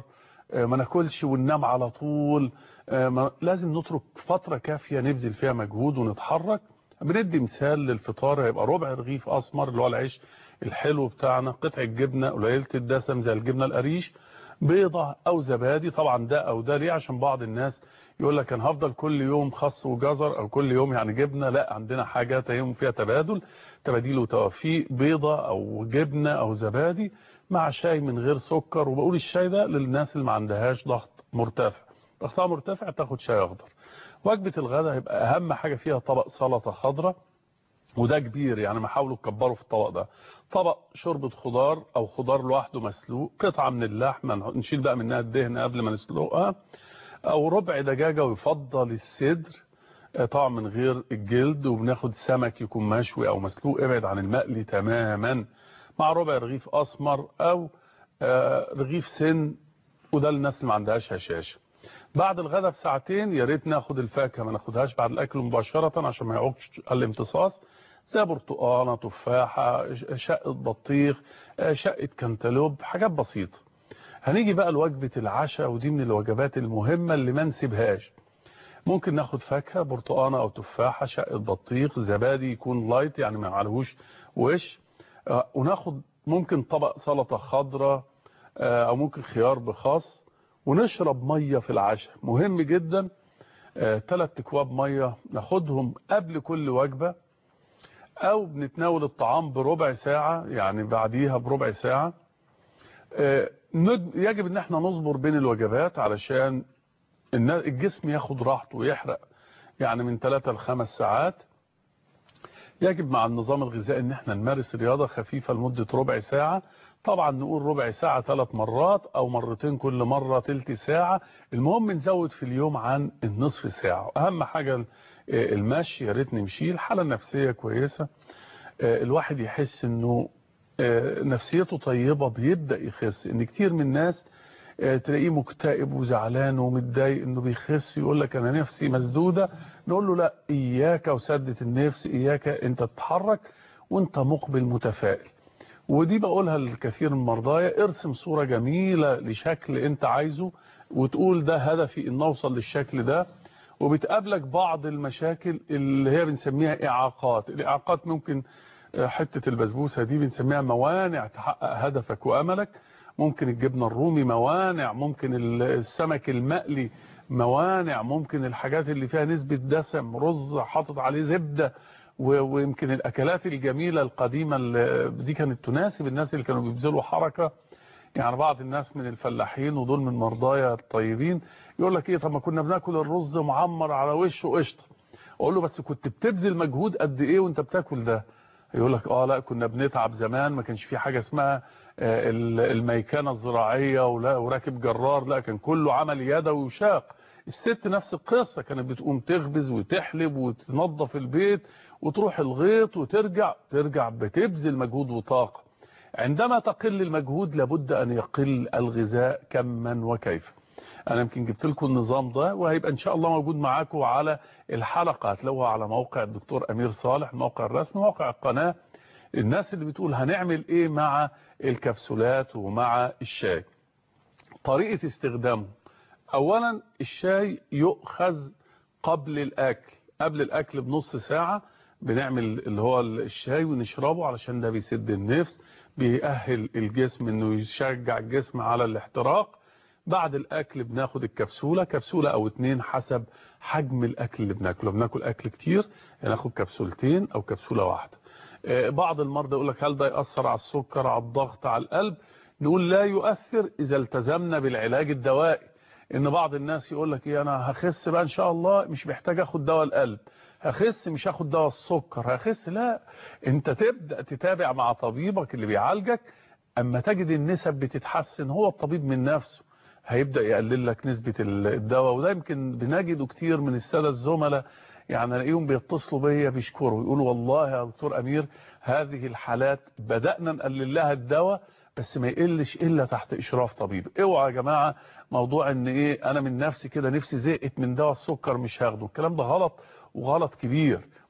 Speaker 1: ما ناكلش وننام على طول، لازم نترك فترة كافية نبذل فيها مجهود ونتحرك. بندي مثال للفطار، هيبقى ربع رغيف اسمر اللي هو العيش الحلو بتاعنا، قطعة جبنة قليلة الدسم زي الجبنة القريش، بيضة او زبادي. طبعا ده او ده ليه؟ عشان بعض الناس يقول لك انا هفضل كل يوم خس وجزر او كل يوم يعني جبنة. لا، عندنا حاجات يوم فيها تبادل تباديل وتوافيق، بيضة او جبنة او زبادي مع شاي من غير سكر. وبقول الشاي ده للناس اللي ما عندهاش ضغط مرتفع، ضغطها مرتفع تاخد شاي اخضر. وجبة الغداء هيبقى اهم حاجة فيها طبق سلطة خضراء، وده كبير يعني ما حاولوا تكبروا في الطبق ده. طبق شوربة خضار او خضار لوحده مسلوق، قطعة من اللحمة نشيل بقى منها الدهن قبل ما نسلقها، او ربع دجاجة ويفضل الصدر طبعا من غير الجلد. وبناخد سمك يكون مشوي او مسلوق، ابعد عن المقلي تماما، مع ربع رغيف اسمر او رغيف سن، وده للناس اللي ما عندهاش هشاشه. بعد الغداء بساعتين يا ريت ناخد الفاكهه، ما ناخدهاش بعد الاكل مباشره عشان ما يعوقش الامتصاص، زي برتقانه، تفاحه، شقه بطيخ، شقه كنتالوب، حاجات بسيطه. هنيجي بقى لوجبه العشاء، ودي من الوجبات المهمه اللي ما نسيبهاش. ممكن ناخد فاكهه، برتقانه او تفاحه، شقه بطيخ، زبادي يكون لايت يعني ما عليهوش وش، وناخد ممكن طبق سلطه خضراء او ممكن خيار بخاص، ونشرب ميه في العشاء. مهم جدا ثلاث اكواب ميه ناخدهم قبل كل وجبه، او بنتناول الطعام بربع ساعه يعني بعديها بربع ساعه. يجب ان احنا نصبر بين الوجبات علشان الجسم ياخد راحته ويحرق يعني من ثلاثة لخمس ساعات. يجب مع النظام الغذائي ان احنا نمارس رياضة خفيفة لمدة ربع ساعة. طبعا نقول ربع ساعة ثلاث مرات او مرتين كل مرة تلت ساعة، المهم نزود في اليوم عن النصف ساعة. اهم حاجة المشي، يا ريت نمشي. الحالة النفسية كويسة، الواحد يحس انه نفسيته طيبة بيبدأ يخس. ان كتير من الناس تلاقيه مكتئب وزعلان ومتضايق انه بيخس، يقول لك انا نفسي مسدودة، نقول له لا، اياك وسدة النفس، اياك انت تتحرك وانت مقبل متفائل. ودي بقولها للكثير من مرضايا، ارسم صورة جميلة لشكل انت عايزه وتقول ده هدفي ان اوصل للشكل ده. وبتقابلك بعض المشاكل اللي هي بنسميها اعاقات. الاعاقات ممكن حتة البسبوسة دي بنسميها موانع تحقق هدفك واملك، ممكن الجبنة الرومي موانع، ممكن السمك المقلي موانع، ممكن الحاجات اللي فيها نسبة دسم، رز حاطط عليه زبدة، ويمكن الاكلات الجميلة القديمة اللي دي كانت تناسب الناس اللي كانوا بيبذلوا حركة. يعني بعض الناس من الفلاحين ودول من مرضايا الطيبين يقول لك ايه، طب ما كنا بناكل الرز معمر على وشه قشطه. اقول له بس كنت بتبذل مجهود قد ايه وانت بتاكل ده؟ يقول لك اه لا كنا بنتعب زمان، ما كانش في حاجه اسمها الميكنه الزراعيه وراكب جرار، لا كان كله عمل يدوي وشاق. الست نفس القصه، كانت بتقوم تخبز وتحلب وتنظف البيت وتروح الغيط وترجع ترجع بتبذل مجهود وطاقه. عندما تقل المجهود لابد أن يقل الغذاء كما وكيف. أنا يمكن جبت لكم النظام ده وهيبقى إن شاء الله موجود معاكم على الحلقة، هتلاقوها على موقع الدكتور أمير صالح، موقع الرسمي، موقع القناة. الناس اللي بتقول هنعمل إيه مع الكبسولات ومع الشاي، طريقة استخدامه. أولا الشاي يؤخذ قبل الأكل، قبل الأكل بنص ساعة بنعمل اللي هو الشاي ونشربه علشان ده بيسد النفس، بيأهل الجسم انه يشجع الجسم على الاحتراق. بعد الاكل بناخد الكبسولة، كبسولة او اتنين حسب حجم الاكل اللي بناكله. بناكل اكل كتير ناخد كبسولتين او كبسولة واحدة. بعض المرضى يقول لك هل ده يأثر على السكر، على الضغط، على القلب؟ نقول لا يؤثر اذا التزمنا بالعلاج الدوائي. ان بعض الناس يقول لك ايه، انا هخس بقى ان شاء الله مش محتاج اخد دواء القلب، هخس مش هاخد دواء السكر، هخس. لا، انت تبدأ تتابع مع طبيبك اللي بيعالجك. اما تجد النسب بتتحسن، هو الطبيب من نفسه هيبدأ يقلل لك نسبة الدواء. وده يمكن بنجده كتير من السادة الزملاء، يعني الاقيهم بيتصلوا بيا بيشكروا يقولوا والله يا دكتور أمير هذه الحالات بدأنا نقلل لها الدواء بس ما يقلش الا تحت اشراف طبيب. اوعى يا جماعة موضوع ان ايه انا من نفسي كده نفسي زهقت من دواء السكر مش هاخده، الكلام ده غلط وغلط كبير.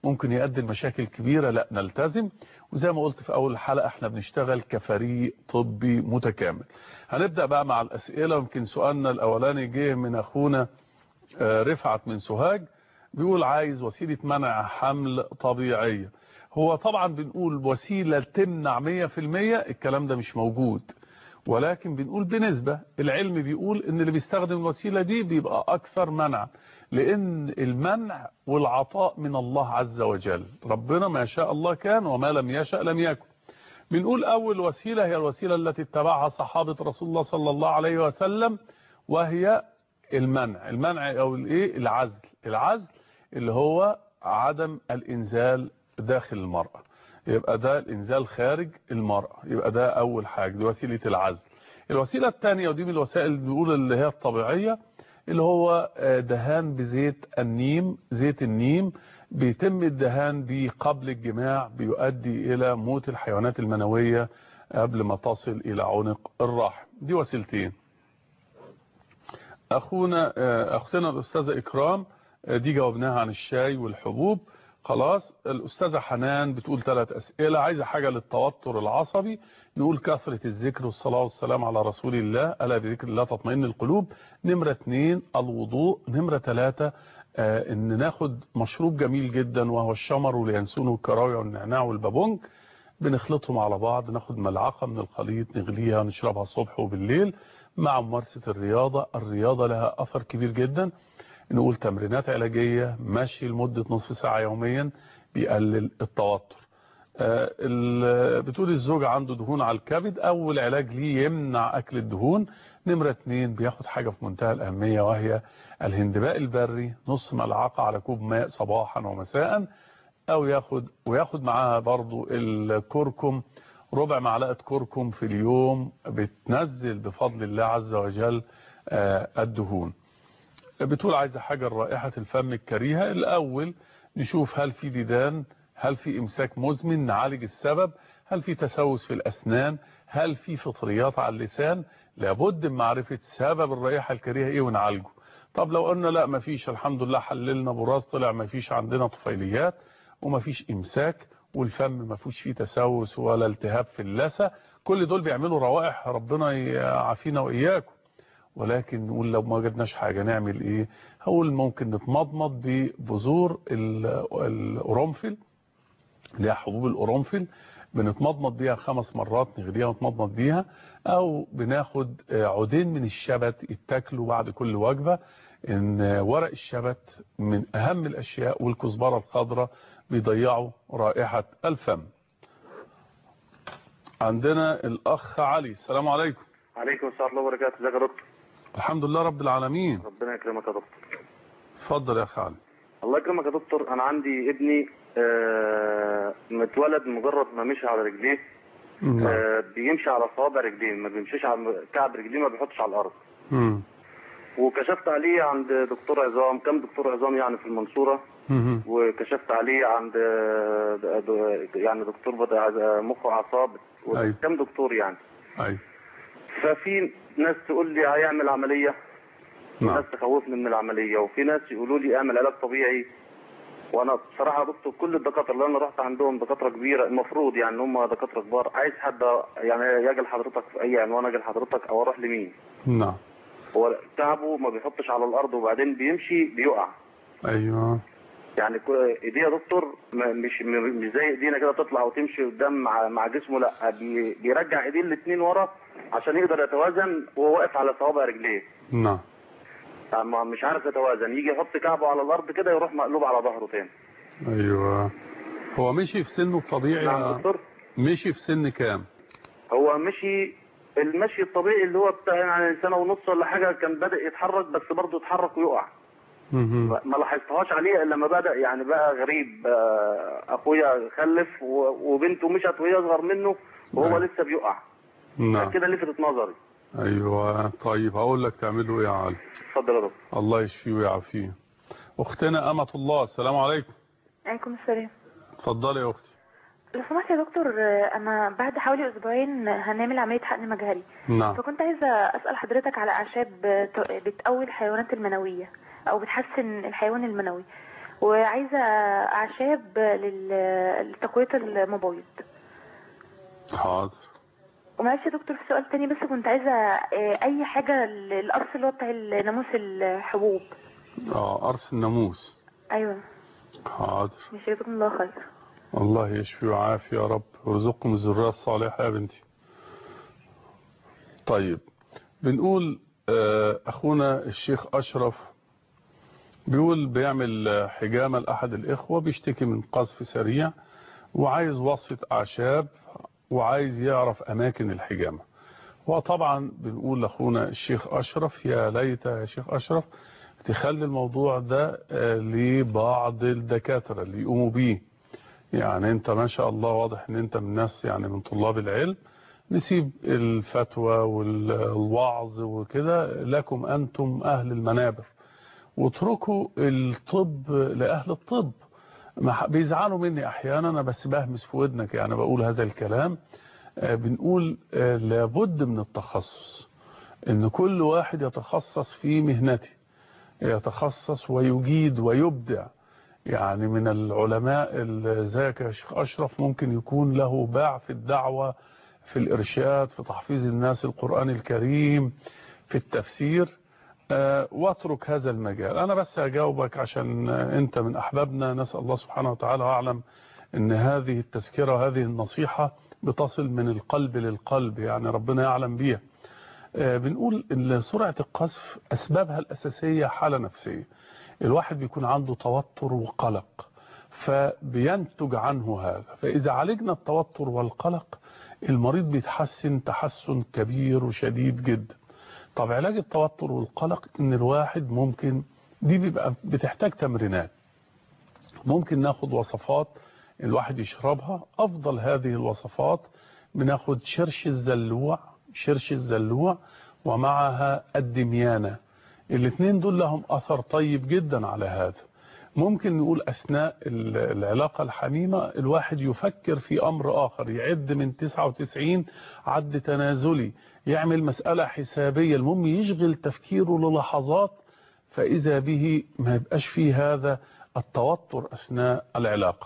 Speaker 1: ممكن يؤدي لمشاكل كبيرة. لا نلتزم، وزي ما قلت في أول الحلقة احنا بنشتغل كفريق طبي متكامل. هنبدأ بقى مع الأسئلة. يمكن سؤالنا الأولاني جه من أخونا رفعت من سوهاج، بيقول عايز وسيلة منع حمل طبيعية. هو طبعا بنقول وسيلة تمنع مية في المية، الكلام ده مش موجود، ولكن بنقول بنسبة. العلم بيقول ان اللي بيستخدم الوسيلة دي بيبقى اكثر منعا، لان المنع والعطاء من الله عز وجل، ربنا ما شاء الله كان وما لم يشأ لم يكن. بنقول اول وسيلة هي الوسيلة التي اتبعها صحابة رسول الله صلى الله عليه وسلم، وهي المنع. المنع او الايه العزل. العزل اللي هو عدم الانزال داخل المرأة، يبقى ده الانزال خارج المرأة، يبقى ده اول حاجة، دي وسيلة العزل. الوسيلة الثانية ودي من الوسائل اللي بنقول اللي هي الطبيعية، اللي هو دهان بزيت النيم. زيت النيم بيتم الدهان به قبل الجماع، بيؤدي الى موت الحيوانات المنوية قبل ما تصل الى عنق الرحم. دي وسيلتين. اخونا اختنا الاستاذة اكرام دي جاوبناها عن الشاي والحبوب خلاص. الأستاذة حنان بتقول ثلاث أسئلة، عايزة حاجة للتوتر العصبي. نقول كثرة الذكر والصلاة والسلام على رسول الله، ألا بذكر الله تطمئن القلوب. نمرة اثنين الوضوء. نمرة ثلاثة آه إن ناخد مشروب جميل جدا وهو الشمر واليانسون والكراوية والنعناع والبابونج، بنخلطهم على بعض، ناخد ملعقة من الخليط نغليها ونشربها الصبح وبالليل مع ممارسة الرياضة. الرياضة لها أثر كبير جدا. نقول تمرينات علاجية، مشي لمدة نصف ساعة يوميا بيقلل التوتر. آه بتقول الزوج عنده دهون على الكبد، اول علاج ليه يمنع اكل الدهون. نمرة اتنين بياخد حاجة في منتهى الاهمية وهي الهندباء البري، نص ملعقة على كوب ماء صباحا ومساء، او ياخد وياخد معاها برضو الكركم، ربع معلقة كركم في اليوم، بتنزل بفضل الله عز وجل آه الدهون. بتقول عايزة حاجة لرائحة الفم الكريهة. الأول نشوف هل في ديدان، هل في إمساك مزمن، نعالج السبب، هل في تسوس في الأسنان، هل في فطريات على اللسان. لابد من معرفة سبب الرائحة الكريهة إيه ونعالجه. طب لو قلنا لا مفيش، الحمد لله حللنا براز طلع مفيش عندنا طفيليات ومفيش إمساك والفم مفيش فيه تسوس ولا التهاب في اللثة، كل دول بيعملوا روائح ربنا يعافينا وإياكم. ولكن نقول لو ما وجدناش حاجة نعمل ايه؟ هقول ممكن نتمضمض ببذور القرنفل اللي هي حبوب القرنفل، بنتمضمض بيها خمس مرات، نغليها ونتمضمض بيها، او بناخد عودين من الشبت يتاكلوا بعد كل وجبة. ان ورق الشبت من اهم الاشياء، والكزبرة الخضراء بيضيعوا رائحة الفم. عندنا الاخ علي. السلام عليكم.
Speaker 15: عليكم السلام ورحمة الله وبركاته. ازيك يا دكتور؟
Speaker 1: الحمد لله رب العالمين.
Speaker 15: ربنا يكرمك يا دكتور.
Speaker 1: اتفضل يا خالد.
Speaker 15: الله يكرمك يا دكتور. انا عندي ابني آه متولد مجرد ما مشي على رجليه آه بيمشي على صوابع رجليه، ما بيمشيش على كعب رجليه، ما بيحطش على الارض.
Speaker 1: امم
Speaker 15: وكشفت عليه عند دكتور عظام، كم دكتور عظام يعني في المنصورة.
Speaker 1: امم
Speaker 15: وكشفت عليه عند يعني دكتور مخ واعصاب، وكم دكتور يعني.
Speaker 1: ايوه.
Speaker 15: ففي ناس تقول لي هيعمل عملية،
Speaker 1: نعم.
Speaker 15: ناس تخوفني من العملية، وفي ناس يقولوا لي اعمل علاج طبيعي. وانا بصراحة يا دكتور كل الدكاترة اللي انا رحت عندهم دكاترة كبيرة، المفروض يعني هم دكاترة كبار، عايز حد يعني يجي لحضرتك في اي عنوان اجي لحضرتك او اروح لمين؟
Speaker 1: نعم.
Speaker 15: هو تعبه ما بيحطش على الارض وبعدين بيمشي بيقع.
Speaker 1: ايوه.
Speaker 15: يعني ايديه يا دكتور مش مش زي ايدينا كده تطلع وتمشي قدام مع مع جسمه، لا بي بيرجع ايديه الاثنين ورا عشان يقدر يتوازن وهو واقف على صوابع رجليه.
Speaker 1: نعم.
Speaker 15: يعني مش عارف يتوازن، يجي يحط كعبه على الارض كده يروح مقلوب على ظهره تاني.
Speaker 1: ايوه. هو مشي في سنه الطبيعي؟
Speaker 15: نعم يا دكتور.
Speaker 1: مشي في سن كام؟
Speaker 15: هو مشي المشي الطبيعي اللي هو بتاع يعني سنه ونص ولا حاجه، كان بدأ يتحرك بس برضه يتحرك ويقع. ما لاحظتهاش عليه الا لما بدا يعني بقى غريب. اخويا خلف وبنته مشت وهي اصغر منه وهو
Speaker 1: نعم.
Speaker 15: لسه بيقع.
Speaker 1: نعم.
Speaker 15: كده لفتت نظري.
Speaker 1: ايوه. طيب هقول لك تعملوا ايه يا علي.
Speaker 15: اتفضل يا دكتور.
Speaker 1: الله يشفيه ويعافيه. اختنا امة الله. السلام عليكم.
Speaker 16: عليكم السلام.
Speaker 1: اتفضلي يا اختي.
Speaker 16: لو سمحت يا دكتور، انا بعد حوالي اسبوعين هنعمل عمليه حقن مجهري.
Speaker 1: نعم.
Speaker 16: فكنت عايزه اسال حضرتك على اعشاب بتقوي الحيوانات المنويه او بتحسن الحيوان المنوي، وعايزة أعشاب لل- لتقوية المبايض.
Speaker 1: حاضر.
Speaker 16: ومعلش يا دكتور في سؤال تاني، بس كنت عايزة آه، أي حاجة للقرص اللي هو بتاع ناموس الحبوب.
Speaker 1: اه قرص الناموس.
Speaker 16: أيوه.
Speaker 1: حاضر.
Speaker 16: مش جزاكم الله خير.
Speaker 1: الله يشفي ويعافي يا رب ويرزقكم الذرية الصالحة يا بنتي. طيب بنقول آه، أخونا الشيخ أشرف بيقول بيعمل حجامة لأحد الإخوة، بيشتكي من قذف سريع وعايز وصفة أعشاب وعايز يعرف أماكن الحجامة. وطبعا بنقول لأخونا الشيخ أشرف يا ليت يا شيخ أشرف تخلي الموضوع ده لبعض الدكاترة اللي يقوموا بيه. يعني انت ما شاء الله واضح ان انت من الناس يعني من طلاب العلم، نسيب الفتوى والوعظ وكده لكم أنتم أهل المنابر، واتركوا الطب لأهل الطب. بيزعلوا مني أحيانا أنا بس بهمس في ودنك يعني بقول هذا الكلام. بنقول لابد من التخصص، ان كل واحد يتخصص في مهنته، يتخصص ويجيد ويبدع. يعني من العلماء زيك يا شيخ أشرف ممكن يكون له باع في الدعوة، في الإرشاد، في تحفيظ الناس القرآن الكريم، في التفسير. أه واترك هذا المجال. أنا بس أجاوبك عشان أنت من أحبابنا، نسأل الله سبحانه وتعالى وأعلم أن هذه التذكرة وهذه النصيحة بتصل من القلب للقلب، يعني ربنا يعلم بيها. أه بنقول أن سرعة القذف أسبابها الأساسية حالة نفسية. الواحد بيكون عنده توتر وقلق فبينتج عنه هذا، فإذا عالجنا التوتر والقلق المريض بيتحسن تحسن كبير وشديد جدا. طب علاج التوتر والقلق ان الواحد ممكن دي بيبقى بتحتاج تمرينات، ممكن ناخد وصفات الواحد يشربها. افضل هذه الوصفات بناخد شرش الزلوع، شرش الزلوع ومعها الدميانة، الاثنين دول لهم اثر طيب جدا على هذا. ممكن نقول اثناء العلاقة الحميمة الواحد يفكر في امر اخر، يعد من تسعة وتسعين عد تنازلي، يعمل مسألة حسابية، المهم يشغل تفكيره للحظات فاذا به ما يبقاش فيه هذا التوتر اثناء العلاقة.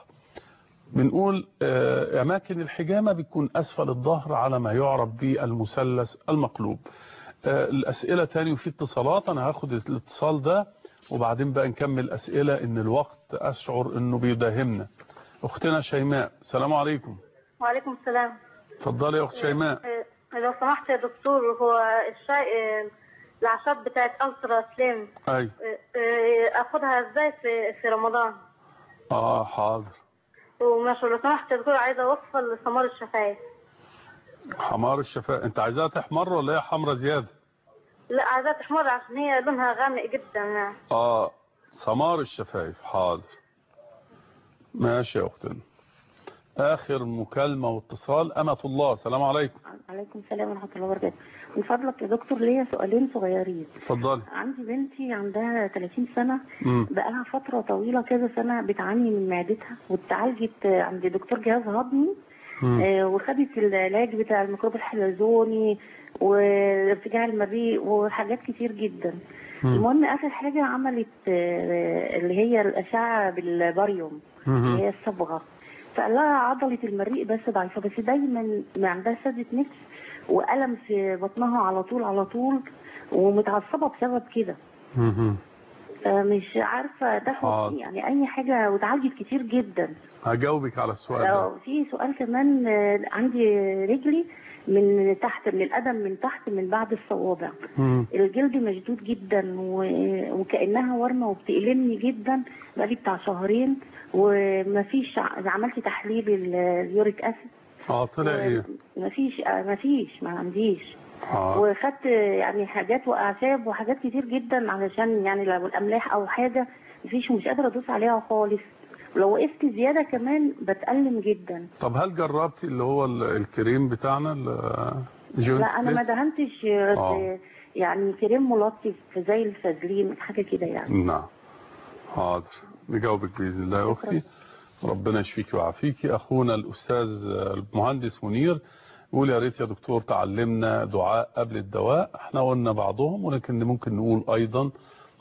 Speaker 1: بنقول اماكن الحجامة بتكون اسفل الظهر على ما يعرف بالمثلث المقلوب. الاسئلة تاني وفي اتصالات، انا هاخد الاتصال ده وبعدين بقى نكمل اسئلة ان الوقت اشعر انه بيداهمنا. اختنا شيماء، السلام عليكم.
Speaker 17: وعليكم السلام.
Speaker 1: اتفضلي يا اخت شيماء.
Speaker 17: لو سمحت يا دكتور، هو الشاي الاعشاب بتاعت ألترا سليم
Speaker 1: ايوه
Speaker 17: اخدها ازاي في في رمضان؟
Speaker 1: اه حاضر.
Speaker 17: وماشي. لو سمحت يا دكتور عايزه وصفه لسمار الشفايف.
Speaker 1: حمار الشفايف انت عايزاها تحمر ولا هي حمرا زياده؟
Speaker 17: لا عايزاها تحمر عشان هي لونها غامق جدا يعني.
Speaker 1: اه سمار الشفايف حاضر. ماشي يا اختنا. اخر مكالمه واتصال امة الله، السلام عليكم.
Speaker 18: عليكم السلام ورحمه الله وبركاته. من فضلك يا دكتور ليا سؤالين صغيرين.
Speaker 1: اتفضلي.
Speaker 18: عندي بنتي عندها ثلاثين سنه، بقالها فتره طويله كذا سنه بتعاني من معدتها، واتعالجت عند دكتور جهاز هضمي آه وخدت العلاج بتاع الميكروب الحلزوني وارتجاع المريء وحاجات كتير جدا. مم. المهم اخر حاجه عملت آه اللي هي الاشعه بالباريوم اللي هي الصبغه، فقال لها عضله المريء بس ضعيفه، بس دايما ما عندها سدة نفس والم في بطنها على طول على طول ومتعصبه بسبب كده. مش عارفه تاخد يعني اي حاجه، وتعالجت كتير جدا.
Speaker 1: هجاوبك على السؤال ده.
Speaker 18: في سؤال كمان، عندي رجلي من تحت من القدم من تحت من بعد الصوابع مم. الجلد مشدود جدا وكأنها ورمه وبتألمني جدا بقالي بتاع شهرين، ومفيش عملت تحليل اليوريك اسيد
Speaker 1: اه طلع ايه؟
Speaker 18: مفيش مفيش ما عنديش. آه. وخدت يعني حاجات واعشاب وحاجات كتير جدا علشان يعني لو الاملاح او حاجه مفيش، ومش قادره ادوس عليها خالص، ولو وقفت زياده كمان بتألم جدا.
Speaker 1: طب هل جربتي اللي هو الكريم بتاعنا
Speaker 18: لا انا ما دهنتش آه. يعني كريم ملطف زي الفازلين حاجه كده يعني.
Speaker 1: نعم حاضر نجاوبك باذن الله يا اختي، ربنا يشفيك ويعافيك. اخونا الاستاذ المهندس منير يقول يا ريت يا دكتور تعلمنا دعاء قبل الدواء. احنا قلنا بعضهم ولكن ممكن نقول ايضا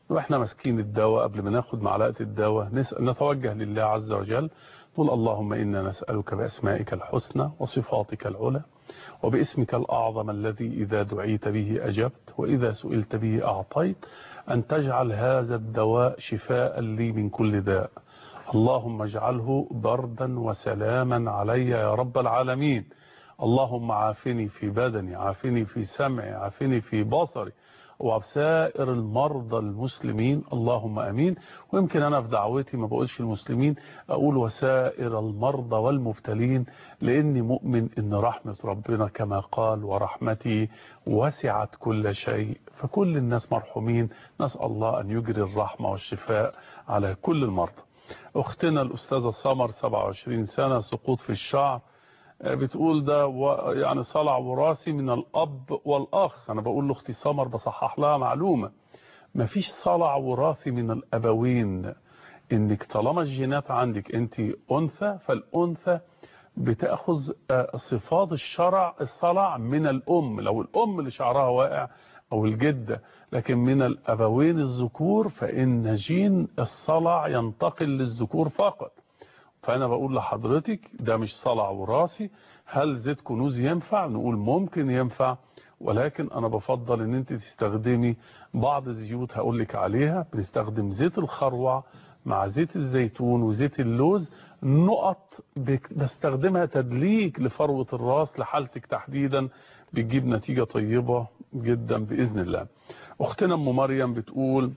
Speaker 1: واحنا ماسكين الدواء قبل ما ناخد معلقة الدواء نسأل نتوجه لله عز وجل نقول اللهم إنا نسألك بأسمائك الحسنى وصفاتك العلى وباسمك الأعظم الذي إذا دعيت به أجبت وإذا سئلت به أعطيت أن تجعل هذا الدواء شفاء لي من كل داء. اللهم اجعله بردا وسلاما علي يا رب العالمين. اللهم عافني في بدني، عافني في سمعي، عافني في بصري وسائر المرضى المسلمين، اللهم امين. ويمكن انا في دعوتي ما بقولش المسلمين، اقول وسائر المرضى والمبتلين، لاني مؤمن ان رحمة ربنا كما قال ورحمتي وسعت كل شيء، فكل الناس مرحومين. نسأل الله ان يجري الرحمة والشفاء على كل المرضى. اختنا الاستاذة سمر سبعة وعشرين سنة، سقوط في الشعر، بتقول ده يعني صلع وراثي من الأب والأخ. أنا بقول لاختي سمر بصحح لها معلومة، مفيش صلع وراثي من الأبوين، إنك طالما الجينات عندك أنت أنثى، فالأنثى بتأخذ صفات الشرع الصلع من الأم، لو الأم اللي شعرها واقع أو الجدة، لكن من الأبوين الذكور فإن جين الصلع ينتقل للذكور فقط. فأنا بقول لحضرتك ده مش صلع وراثي. هل زيت كنوز ينفع؟ نقول ممكن ينفع، ولكن أنا بفضل ان انت تستخدمي بعض الزيوت هقول لك عليها. بنستخدم زيت الخروع مع زيت الزيتون وزيت اللوز، نقط بستخدمها تدليك لفروة الراس لحالتك تحديدا، بتجيب نتيجة طيبة جدا بإذن الله. أختنا أم مريم بتقول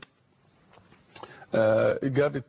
Speaker 1: جابت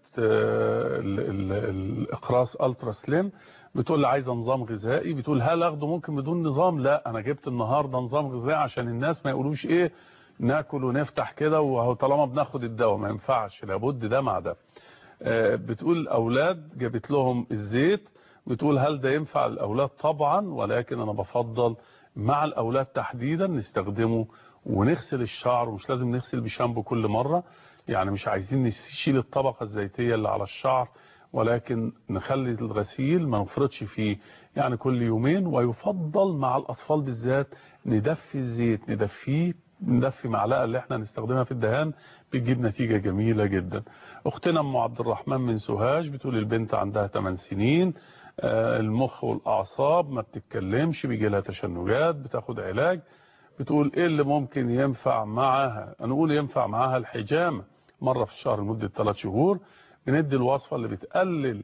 Speaker 1: الإقراص ألترا سليم، بتقول لي عايزه نظام غذائي. بتقول هل اخده ممكن بدون نظام؟ لا، انا جبت النهارده نظام غذائي عشان الناس ما يقولوش ايه ناكل ونفتح كده وهو طالما بناخد الدواء، ما ينفعش، لابد ده مع ده. بتقول الاولاد جابت لهم الزيت، بتقول هل ده ينفع الاولاد؟ طبعا، ولكن انا بفضل مع الاولاد تحديدا نستخدمه ونغسل الشعر، ومش لازم نغسل بشامبو كل مره، يعني مش عايزين نشيل الطبقه الزيتيه اللي على الشعر، ولكن نخلي الغسيل ما نفرطش فيه، يعني كل يومين. ويفضل مع الأطفال بالذات ندفي الزيت، ندفيه ندفي معلقة اللي احنا نستخدمها في الدهان، بتجيب نتيجة جميلة جدا. أختنا أم عبد الرحمن من سوهاج بتقول البنت عندها ثمان سنين، المخ والأعصاب ما بتتكلمش، بيجي لها تشنجات، بتاخد علاج. بتقول ايه اللي ممكن ينفع معاها؟ نقول ينفع معاها الحجامة مرة في الشهر لمدة ثلاث شهور. بندي الوصفة اللي بتقلل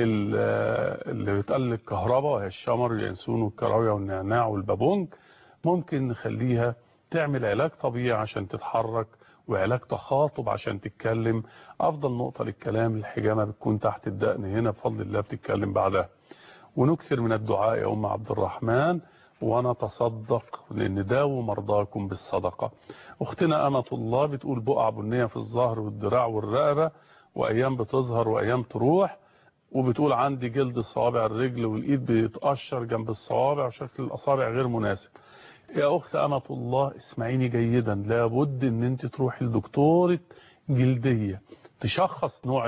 Speaker 1: اللي بتقلل الكهرباء، وهي الشمر واليانسون والكراوية والنعناع والبابونج. ممكن نخليها تعمل علاج طبيعي عشان تتحرك، وعلاج تخاطب عشان تتكلم. افضل نقطة للكلام الحجامة بتكون تحت الدقن هنا، بفضل الله بتتكلم بعدها. ونكثر من الدعاء يا ام عبد الرحمن ونتصدق، لان داووا مرضاكم بالصدقة. اختنا امة الله بتقول بقع بنية في الظهر والذراع والرقبة، وايام بتظهر وايام تروح، وبتقول عندي جلد الصوابع الرجل والايد بيتقشر جنب الصوابع وشكل الاصابع غير مناسب. يا اخت امة الله اسمعيني جيدا، لابد ان انت تروحي لدكتورة جلدية تشخص نوع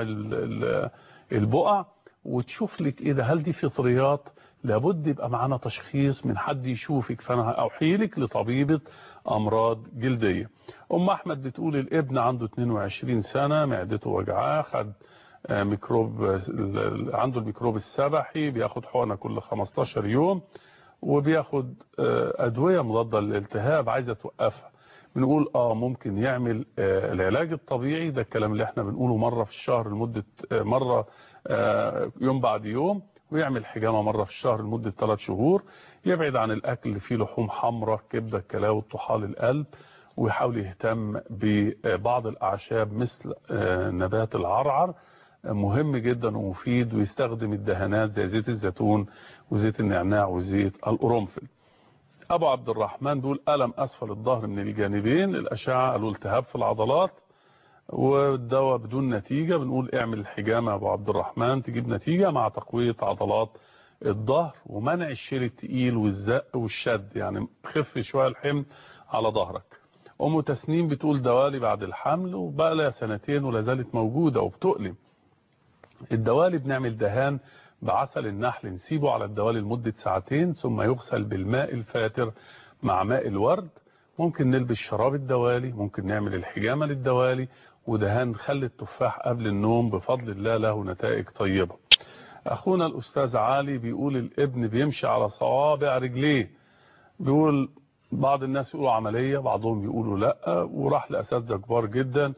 Speaker 1: البقع وتشوف لك ايه ده، هل دي فطريات؟ لابد يبقى معانا تشخيص من حد يشوفك، فانا اوحيلك لطبيبة امراض جلدية. ام احمد بتقول الابن عنده اثنين وعشرين سنة، معدته وجعاه، خد ميكروب، عنده الميكروب السبحي، بياخد حقنة كل خمستاشر يوم، وبياخد ادوية مضادة للالتهاب، عايزة توقفها. بنقول اه ممكن يعمل العلاج الطبيعي ده، الكلام اللي احنا بنقوله مرة في الشهر لمدة مرة يوم بعد يوم، ويعمل حجامة مرة في الشهر لمدة ثلاث شهور. يبعد عن الأكل اللي فيه لحوم حمراء، كبدة، كلاوي، طحال القلب، ويحاول يهتم ببعض الأعشاب مثل نبات العرعر، مهم جدا ومفيد. ويستخدم الدهانات زي زيت الزيتون وزيت النعناع وزيت القرنفل. أبو عبد الرحمن بيقول ألم أسفل الظهر من الجانبين، الأشعة قالوا التهاب في العضلات والدواء بدون نتيجة. بنقول اعمل الحجامة يا أبو عبد الرحمن تجيب نتيجة مع تقوية عضلات الظهر ومنع الشيل التقيل والزق والشد، يعني خف شوية الحمل على ظهرك. أم تسنيم بتقول دوالي بعد الحمل وبقى لها سنتين ولا زالت موجودة وبتؤلم. الدوالي بنعمل دهان بعسل النحل، نسيبه على الدوالي لمدة ساعتين ثم يغسل بالماء الفاتر مع ماء الورد، ممكن نلبس شراب الدوالي، ممكن نعمل الحجامة للدوالي، ودهان خل التفاح قبل النوم بفضل الله له نتائج طيبة. أخونا الأستاذ علي بيقول الابن بيمشي على صوابع رجليه، بيقول بعض الناس يقولوا عملية، بعضهم يقولوا لا، وراح لأساتذة كبار جدا،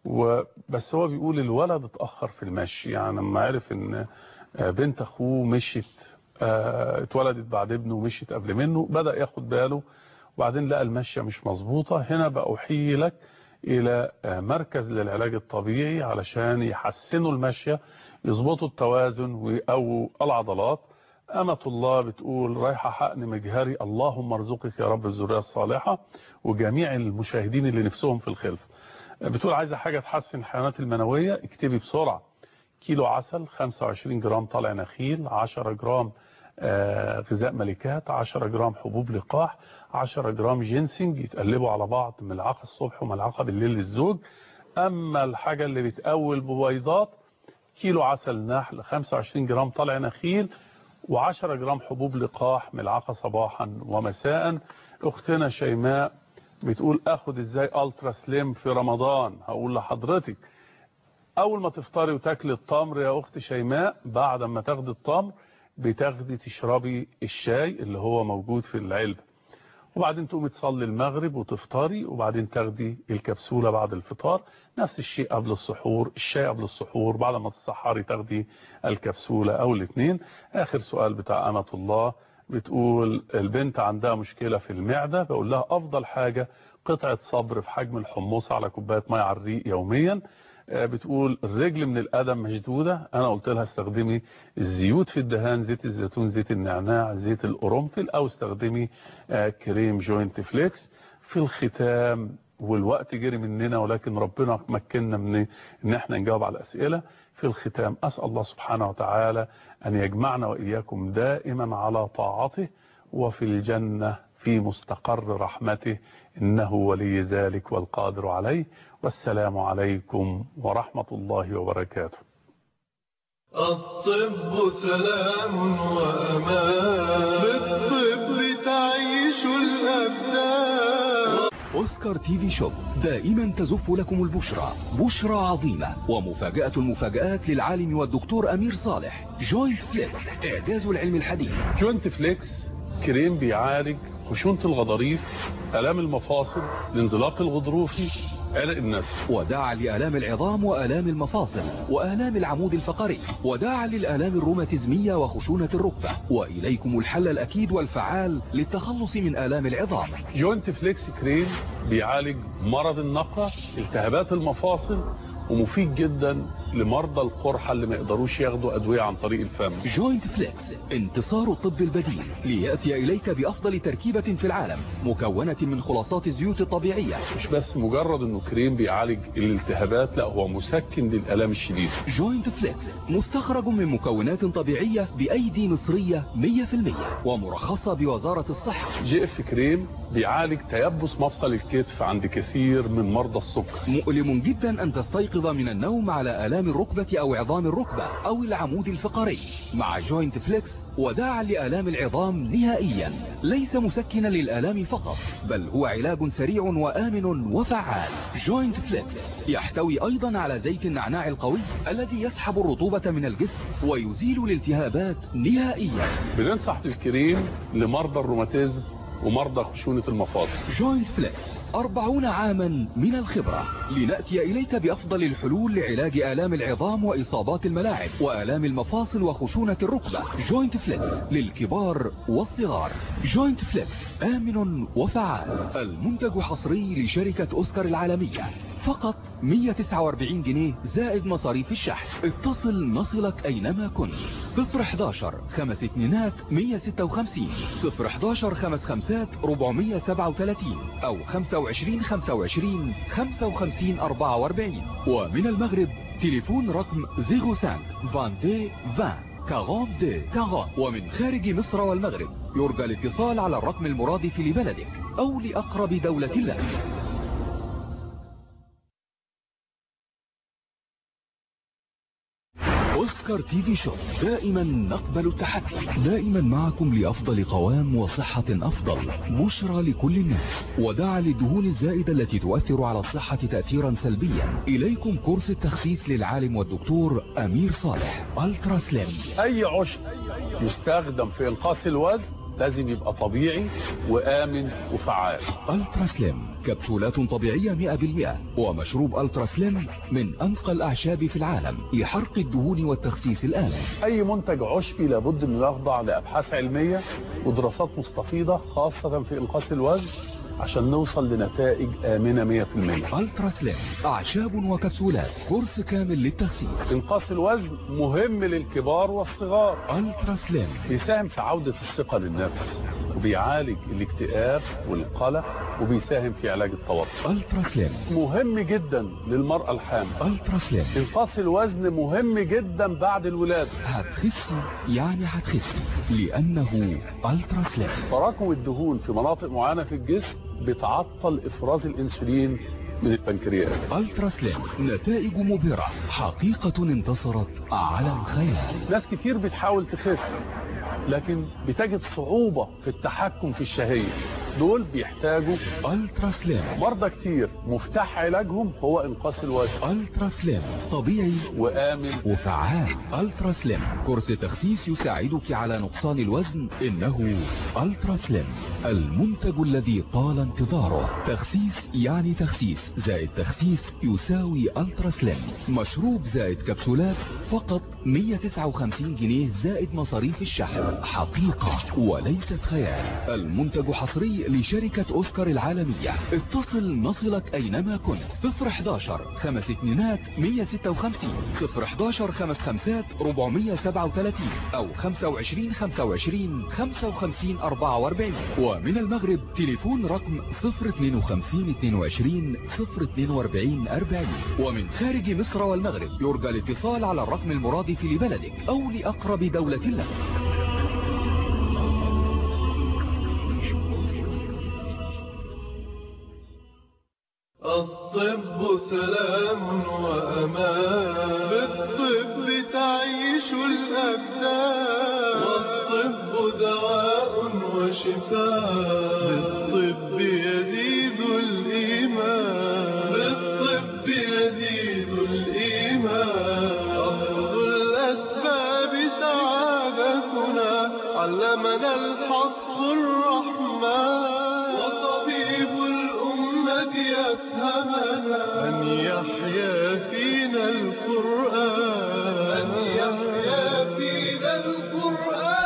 Speaker 1: وبس هو بيقول الولد اتأخر في المشي، يعني لما عرف ان بنت أخوه مشيت اتولدت بعد ابنه ومشيت قبل منه، بدأ ياخد باله، وبعدين لقى المشية مش مظبوطة. هنا بقى أحيلك إلى مركز للعلاج الطبيعي علشان يحسنوا المشية، يظبطوا التوازن ويقووا العضلات. أمة الله بتقول رايحة حقن مجهري، اللهم ارزقك يا رب الذرية الصالحة، وجميع المشاهدين اللي نفسهم في الخلف. بتقول عايزة حاجة تحسن الحيوانات المنوية، اكتبي بسرعة. كيلو عسل، خمسة وعشرين جرام طالع نخيل، عشرة جرام غذاء ملكات، عشرة جرام حبوب لقاح، عشرة جرام جينسينج، يتقلبوا على بعض ملعقة الصبح وملعقة بالليل للزوج. أما الحاجة اللي بتقوي البويضات، كيلو عسل نحل، خمسة وعشرين جرام طالع نخيل، وعشرة جرام حبوب لقاح، ملعقة صباحا ومساء. أختنا شيماء بتقول اخد ازاي الترا سليم في رمضان؟ هقول لحضرتك اول ما تفطري وتاكلي التمر يا اخت شيماء، بعد ما تاخدي التمر بتاخدي تشربي الشاي اللي هو موجود في العلبة، وبعدين تقومي تصلي المغرب وتفطري، وبعدين تاخدي الكبسولة بعد الفطار. نفس الشيء قبل السحور، الشاي قبل السحور، بعد ما تسحري تاخدي الكبسولة او الاثنين. اخر سؤال بتاع أمة الله بتقول البنت عندها مشكلة في المعدة، بقول لها افضل حاجة قطعة صبر في حجم الحمصة على كوباية ميه على الريق يوميا. بتقول الرجل من القدم مشدودة، انا قلت لها استخدمي الزيوت في الدهان، زيت الزيتون، زيت النعناع، زيت القرنفل، او استخدمي كريم جوينت فليكس. في الختام والوقت جري مننا ولكن ربنا مكننا من ان احنا نجاوب على الاسئلة. في الختام اسال الله سبحانه وتعالى ان يجمعنا واياكم دائما على طاعته وفي الجنة في مستقر رحمته، إنه ولي ذلك والقادر عليه. والسلام عليكم ورحمة الله وبركاته.
Speaker 19: الطب سلام وأمان، بالطب تعيش الأبدان.
Speaker 14: أوسكار تي في شوب دائما تزف لكم البشرى، بشرى عظيمة ومفاجأة المفاجآت للعالم والدكتور أمير صالح. جوينت فليكس، إعجاز العلم الحديث.
Speaker 1: جوينت فليكس كريم بيعالج خشونة الغضاريف، آلام المفاصل، الانزلاق الغضروفي، عرق النسف،
Speaker 14: وداعا لآلام العظام وآلام المفاصل وآلام العمود الفقري، وداعا للآلام الروماتيزمية وخشونة الركبة. وإليكم الحل الأكيد والفعال للتخلص من آلام العظام.
Speaker 1: جوينت فليكس كريم بيعالج مرض النقع، التهابات المفاصل، ومفيد جدا لمرضى القرحة اللي ما يقدروش ياخدوا أدوية عن طريق الفم.
Speaker 14: جوينت فليكس، انتصار الطب البديل ليأتي إليك بأفضل تركيبة في العالم، مكونة من خلاصات الزيوت الطبيعية.
Speaker 1: مش بس مجرد انه كريم بيعالج الالتهابات، لا هو مسكن للآلام الشديدة.
Speaker 14: جوينت فليكس مستخرج من مكونات طبيعية بأيدي مصرية مية في المية ومرخصة بوزارة الصحة.
Speaker 1: جي اف كريم بيعالج تيبس مفصل الكتف عند كثير من مرضى السكر.
Speaker 14: مؤلم جدا أن تستيقظ من النوم على آلام الركبة أو عظام الركبة أو العمود الفقري. مع جوينت فليكس وداعا لآلام العظام نهائيا، ليس مسكنا للآلام فقط، بل هو علاج سريع وآمن وفعال. جوينت فليكس يحتوي أيضا على زيت النعناع القوي الذي يسحب الرطوبة من الجسم ويزيل الالتهابات نهائيا.
Speaker 1: بننصح بالكريم لمرضى الروماتيزم ومرضى خشونة المفاصل.
Speaker 14: جوينت فليكس، أربعون عاما من الخبرة لنأتي إليك بأفضل الحلول لعلاج آلام العظام وإصابات الملاعب وآلام المفاصل وخشونة الركبة. جوينت فليكس للكبار والصغار. جوينت فليكس آمن وفعال، المنتج حصري لشركة أوسكار العالمية، فقط مية وتسعة وأربعين جنيه زائد مصاريف الشحن. اتصل نصلك أينما كنت. صفر حداشر خمس اتنينات مية ستة وخمسين، صفر حداشر خمس خمسات ربعمية سبعة وتلاتين، أو خمسة وعشرين خمسة وعشرين خمسة وخمسين أربعة وأربعين. ومن المغرب تليفون رقم صفر خمسة واحد صفر عشرين أربعين دي أربعين. ومن خارج مصر والمغرب يرجى الاتصال على الرقم المرادف لبلدك أو لأقرب دولة لك. أوسكار تي في شوب دائما نقبل التحدي، دائما معكم لأفضل قوام وصحة أفضل. بشرى لكل الناس وداعا للدهون الزائدة التي تؤثر على الصحة تأثيرا سلبيا. إليكم كورس التخسيس للعالم والدكتور أمير صالح ألترا سليم.
Speaker 1: أي عشب يستخدم في إنقاص الوزن لازم يبقى طبيعي وآمن وفعال.
Speaker 14: ألترا سليم كبسولات طبيعية مئة بالمئة، ومشروب ألترا سليم من أنقى الأعشاب في العالم لحرق الدهون والتخسيس الآمن.
Speaker 1: أي منتج عشبي لابد أنه يخضع لأبحاث علمية ودراسات مستفيضة خاصة في إنقاص الوزن عشان نوصل لنتائج آمنة مئة بالمئة.
Speaker 14: ألترا سليم أعشاب وكبسولات، كورس كامل للتخسيس.
Speaker 1: إنقاص الوزن مهم للكبار والصغار.
Speaker 14: ألترا سليم
Speaker 1: بيساهم في عودة الثقة للنفس، وبيعالج الاكتئاب والقلق، وبيساهم في علاج التوتر.
Speaker 14: ألترا سليم
Speaker 1: مهم جدا للمرأة الحامل.
Speaker 14: ألترا سليم
Speaker 1: إنقاص الوزن مهم جدا بعد الولادة.
Speaker 14: هتخسي يعني هتخسي لأنه ألترا سليم.
Speaker 1: تراكم الدهون في مناطق معينة في الجسم بتعطل إفراز الأنسولين من البنكرياس.
Speaker 14: ألترا سليم نتائج مبهرة، حقيقة انتصرت على الخيال.
Speaker 1: ناس كتير بتحاول تخس لكن بتجد صعوبة في التحكم في الشهية، دول بيحتاجوا
Speaker 14: ألترا سليم.
Speaker 1: مرضى كتير مفتاح علاجهم هو إنقاص الوزن.
Speaker 14: ألترا سليم طبيعي
Speaker 1: وآمن
Speaker 14: وفعال. ألترا سليم كورس تخسيس يساعدك على نقصان الوزن. إنه ألترا سليم المنتج الذي طال انتظاره. تخسيس يعني تخسيس زائد تخسيس يساوي ألترا سليم. مشروب زائد كبسولات فقط مئة وتسعة وخمسين جنيه زائد مصاريف الشحن. حقيقة وليست خيال. المنتج حصري لشركة أوسكار العالمية. اتصل نصلك أينما كنت. صفر حداشر خمس اتنينات مية ستة وخمسين، صفر حداشر خمس خمسات ربعمية سبعة وثلاثين، أو خمسة وعشرين خمسة وعشرين خمسة وخمسين أربعة وأربعين. ومن المغرب تليفون رقم صفر اتنين وخمسين اتنين وعشرين صفر اتنين وأربعين أربعين. ومن خارج مصر والمغرب يرجى الاتصال على الرقم المرادف لبلدك أو لأقرب دولة لك.
Speaker 19: الطب سلام وأمان، بالطب تعيش الأبدان، والطب دواء وشفاء، بالطب يزيد الإيمان، بالطب يزيد الإيمان. أخذ الأسباب سعادتنا، علمنا الحق الرحمن، وطبيب الأمة يفهمنا، أن يحيا فينا القرآن، أن يحيا فينا القرآن.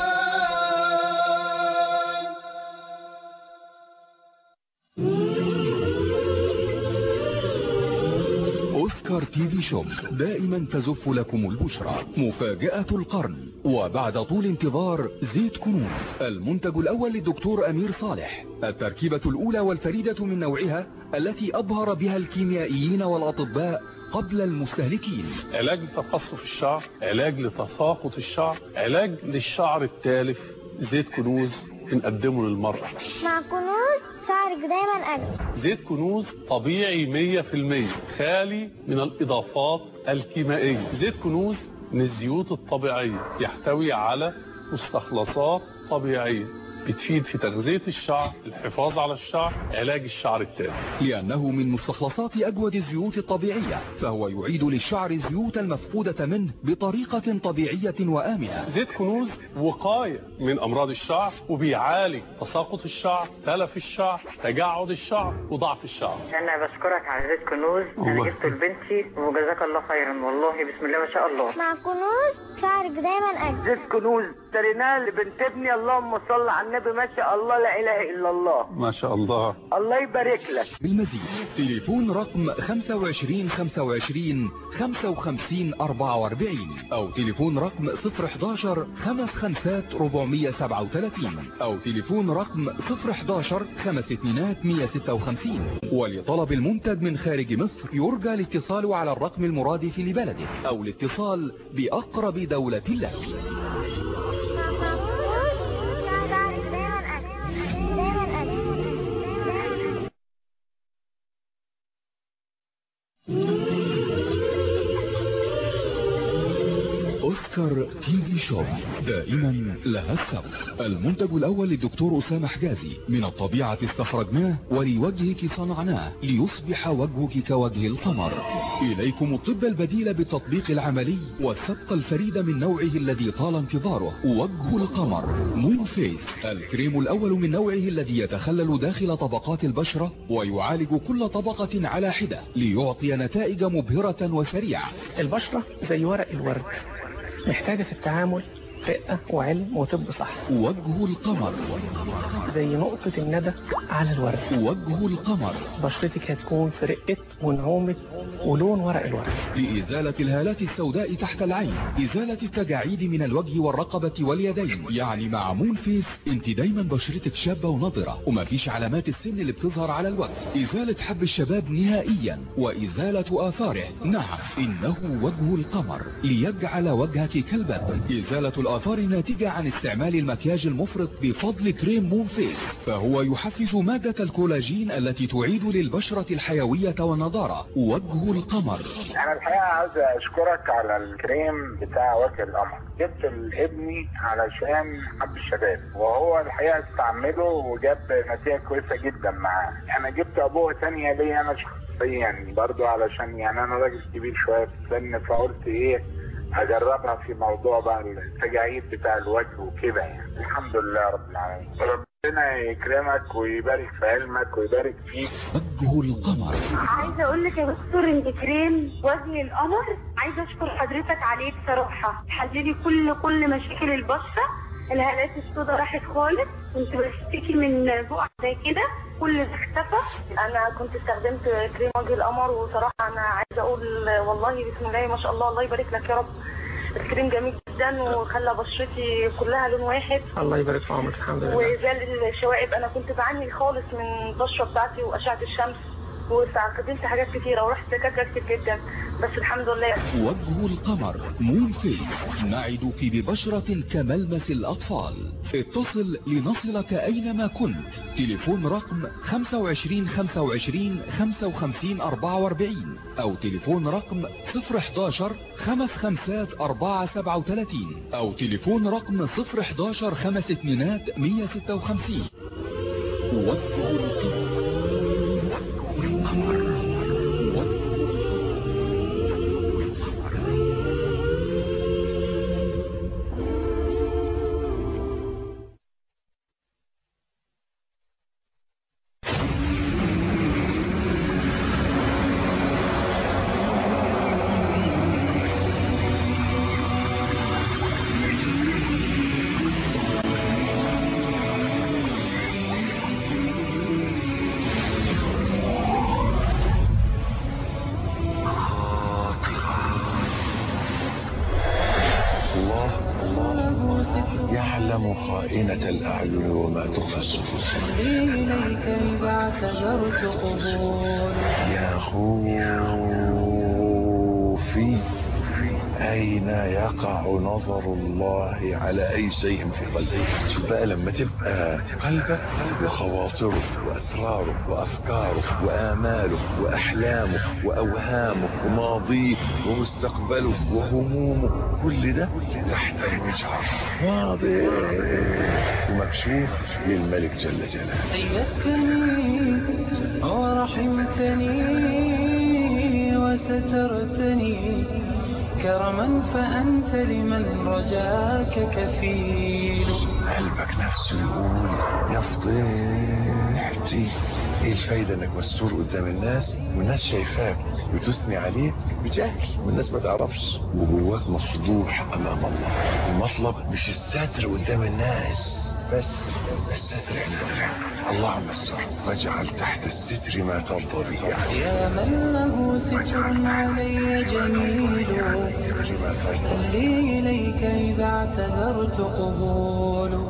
Speaker 14: أوسكار تي في شوب دائما تزف لكم البشرى. مفاجأة القرن وبعد طول انتظار زيت كنوز، المنتج الأول للدكتور أمير صالح، التركيبة الأولى والفريدة من نوعها التي أبهر بها الكيميائيين والأطباء قبل المستهلكين.
Speaker 1: علاج لتقصف الشعر، علاج لتساقط الشعر، علاج للشعر التالف. زيت كنوز بنقدمه للمرأة.
Speaker 10: مع كنوز شعرك دايما أجمل.
Speaker 1: زيت كنوز طبيعي مية في المية، خالي من الإضافات الكيميائية. زيت كنوز من الزيوت الطبيعية، يحتوي على مستخلصات طبيعية بتفيد في تغذية الشعر، الحفاظ على الشعر، علاج الشعر التالف.
Speaker 14: لأنه من مستخلصات أجود الزيوت الطبيعية، فهو يعيد للشعر الزيوت المفقودة منه بطريقة طبيعية وآمنة.
Speaker 1: زيت كنوز وقاية من أمراض الشعر، وبيعالج تساقط الشعر، تلف الشعر، تجعد الشعر، وضعف الشعر.
Speaker 20: أنا بشكرك على زيت كنوز، أنا جبته لبنتي وجزاك الله خيرا، والله بسم الله ما شاء الله.
Speaker 10: مع كنوز شعرك دايما أجمل.
Speaker 20: زيت كنوز اشتريناه لبنت ابني، اللهم صل على النبي، ما شاء الله لا اله الا الله،
Speaker 1: ما شاء الله،
Speaker 20: الله يبارك لك.
Speaker 14: بالمزيد تليفون رقم خمسة وعشرين خمسة وعشرين خمسة وخمسين أربعة وأربعين، او تليفون رقم صفر حداشر خمس خمسات ربعمية سبعة وثلاثين، او تليفون رقم صفر حداشر خمس اتنينات مية ستة وخمسين. ولطلب المنتج من خارج مصر يرجى الاتصال على الرقم المرادف لبلدك او الاتصال باقرب دولة لك. أوسكار تي في شوب دائما لها السبق. المنتج الأول للدكتور أسامة حجازي، من الطبيعة استخرجناه ولوجهك صنعناه ليصبح وجهك كوجه القمر. إليكم الطب البديل بالتطبيق العملي والسبق الفريد من نوعه الذي طال انتظاره، وجه القمر مون فيس، الكريم الأول من نوعه الذي يتخلل داخل طبقات البشرة ويعالج كل طبقة على حدة ليعطي نتائج مبهرة وسريعة.
Speaker 21: البشرة زي ورق الورد، محتاجة في التعامل رقة وعلم وطب صح.
Speaker 14: وجه القمر
Speaker 21: زي نقطة الندى على الورد.
Speaker 14: وجه القمر
Speaker 21: بشرتك هتكون في رقة ونعومة ولون ورق الورد.
Speaker 14: لإزالة الهالات السوداء تحت العين، إزالة التجاعيد من الوجه والرقبة واليدين. يعني مع مون فيس انت دايما بشرتك شابة ونضرة وما فيش علامات السن اللي بتظهر على الوجه. إزالة حب الشباب نهائيا وإزالة آثاره. نعم إنه وجه القمر ليجعل وجهك كالبدر. إزالة الآثار الناتجة عن استعمال المكياج المفرط بفضل كريم مون فيس، فهو يحفز مادة الكولاجين التي تعيد للبشرة الحيوية والنضارة. وجه القمر.
Speaker 22: أنا الحقيقة عايز أشكرك على الكريم بتاع وجه القمر. جبت لابني علشان حب الشباب، وهو الحقيقة استعمله وجاب نتيجة كويسة جدا معاه. أنا جبت أبوه تانية ليا أنا شخصيا برضو، علشان يعني أنا راجل كبير شوية في السن، فقلت إيه اجربها في موضوع بقى التجاعيد بتاع الوجه وكده. يعني الحمد لله رب العالمين، ربنا يكرمك ويبارك في علمك ويبارك فيك.
Speaker 14: وجه القمر.
Speaker 17: عايزه اقول لك يا دكتور ان كريم وجه القمر عايزه اشكر حضرتك عليه بصراحه، حللي كل كل مشاكل البشره. الهالات السوداء راحت خالص، كنت بشتكي من بقع زي كده، كل ده اختفى. انا كنت استخدمت كريم وجه القمر، وصراحه انا عايزه اقول والله بسم الله ما شاء الله، الله يبارك لك يا رب. الكريم جميل جدا وخلى بشرتي كلها لون واحد.
Speaker 21: الله يبارك في عمرك. الحمد لله.
Speaker 17: وزال الشوائب، انا كنت بعاني خالص من البشره بتاعتي واشعه الشمس، واستخدمت حاجات كتيره ورحت دكاتره كتير جدا، بس الحمد لله.
Speaker 14: وجه القمر مون فيس، نعدك ببشرة كملمس الأطفال. اتصل لنصلك أينما كنت. تليفون رقم خمسة وعشرين خمسة وعشرين خمسة وخمسين أربعة وأربعين أو تليفون رقم صفر حداشر خمس خمسات أربعة سبعة وثلاثين أو تليفون رقم صفر حداشر خمس اتنينات مية ستة وخمسين. وجه القمر.
Speaker 23: خائنة الأعين وما تخفى الصدور.
Speaker 19: إليك إذا اعتذرت قبول.
Speaker 23: يا خوفي أين يقع نظر الله على أي شيء في قلبك؟ شوف بقى لما تبقى قلبك وخواطرك وأسرارك وأفكارك وآمالك وأحلامك وأوهامك وماضيك ومستقبلك وهمومك، كل ده تحت المجهر واضح ومكشوف للملك جل جلاله.
Speaker 19: أيدتني ورحمتني وسترتني كرما فأنت لمن رجاك كفيل.
Speaker 23: قلبك نفسه يقول يا فضيحتي، ايه الفايدة انك مستور قدام الناس والناس شايفاك بتثني عليك بجهل والناس ما تعرفش، وجواك مفضوح امام الله. المطلب مش الستر قدام الناس بس، الستر عند الله. اللهم استر واجعل تحت الستر ما ترضى به.
Speaker 19: يا من له ستر علي جميل، لي إليك إذا اعتذرت قبول.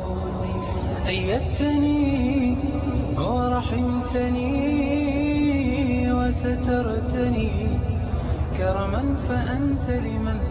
Speaker 19: أيدتني ورحمتني وسترتني كرما فأنت لمن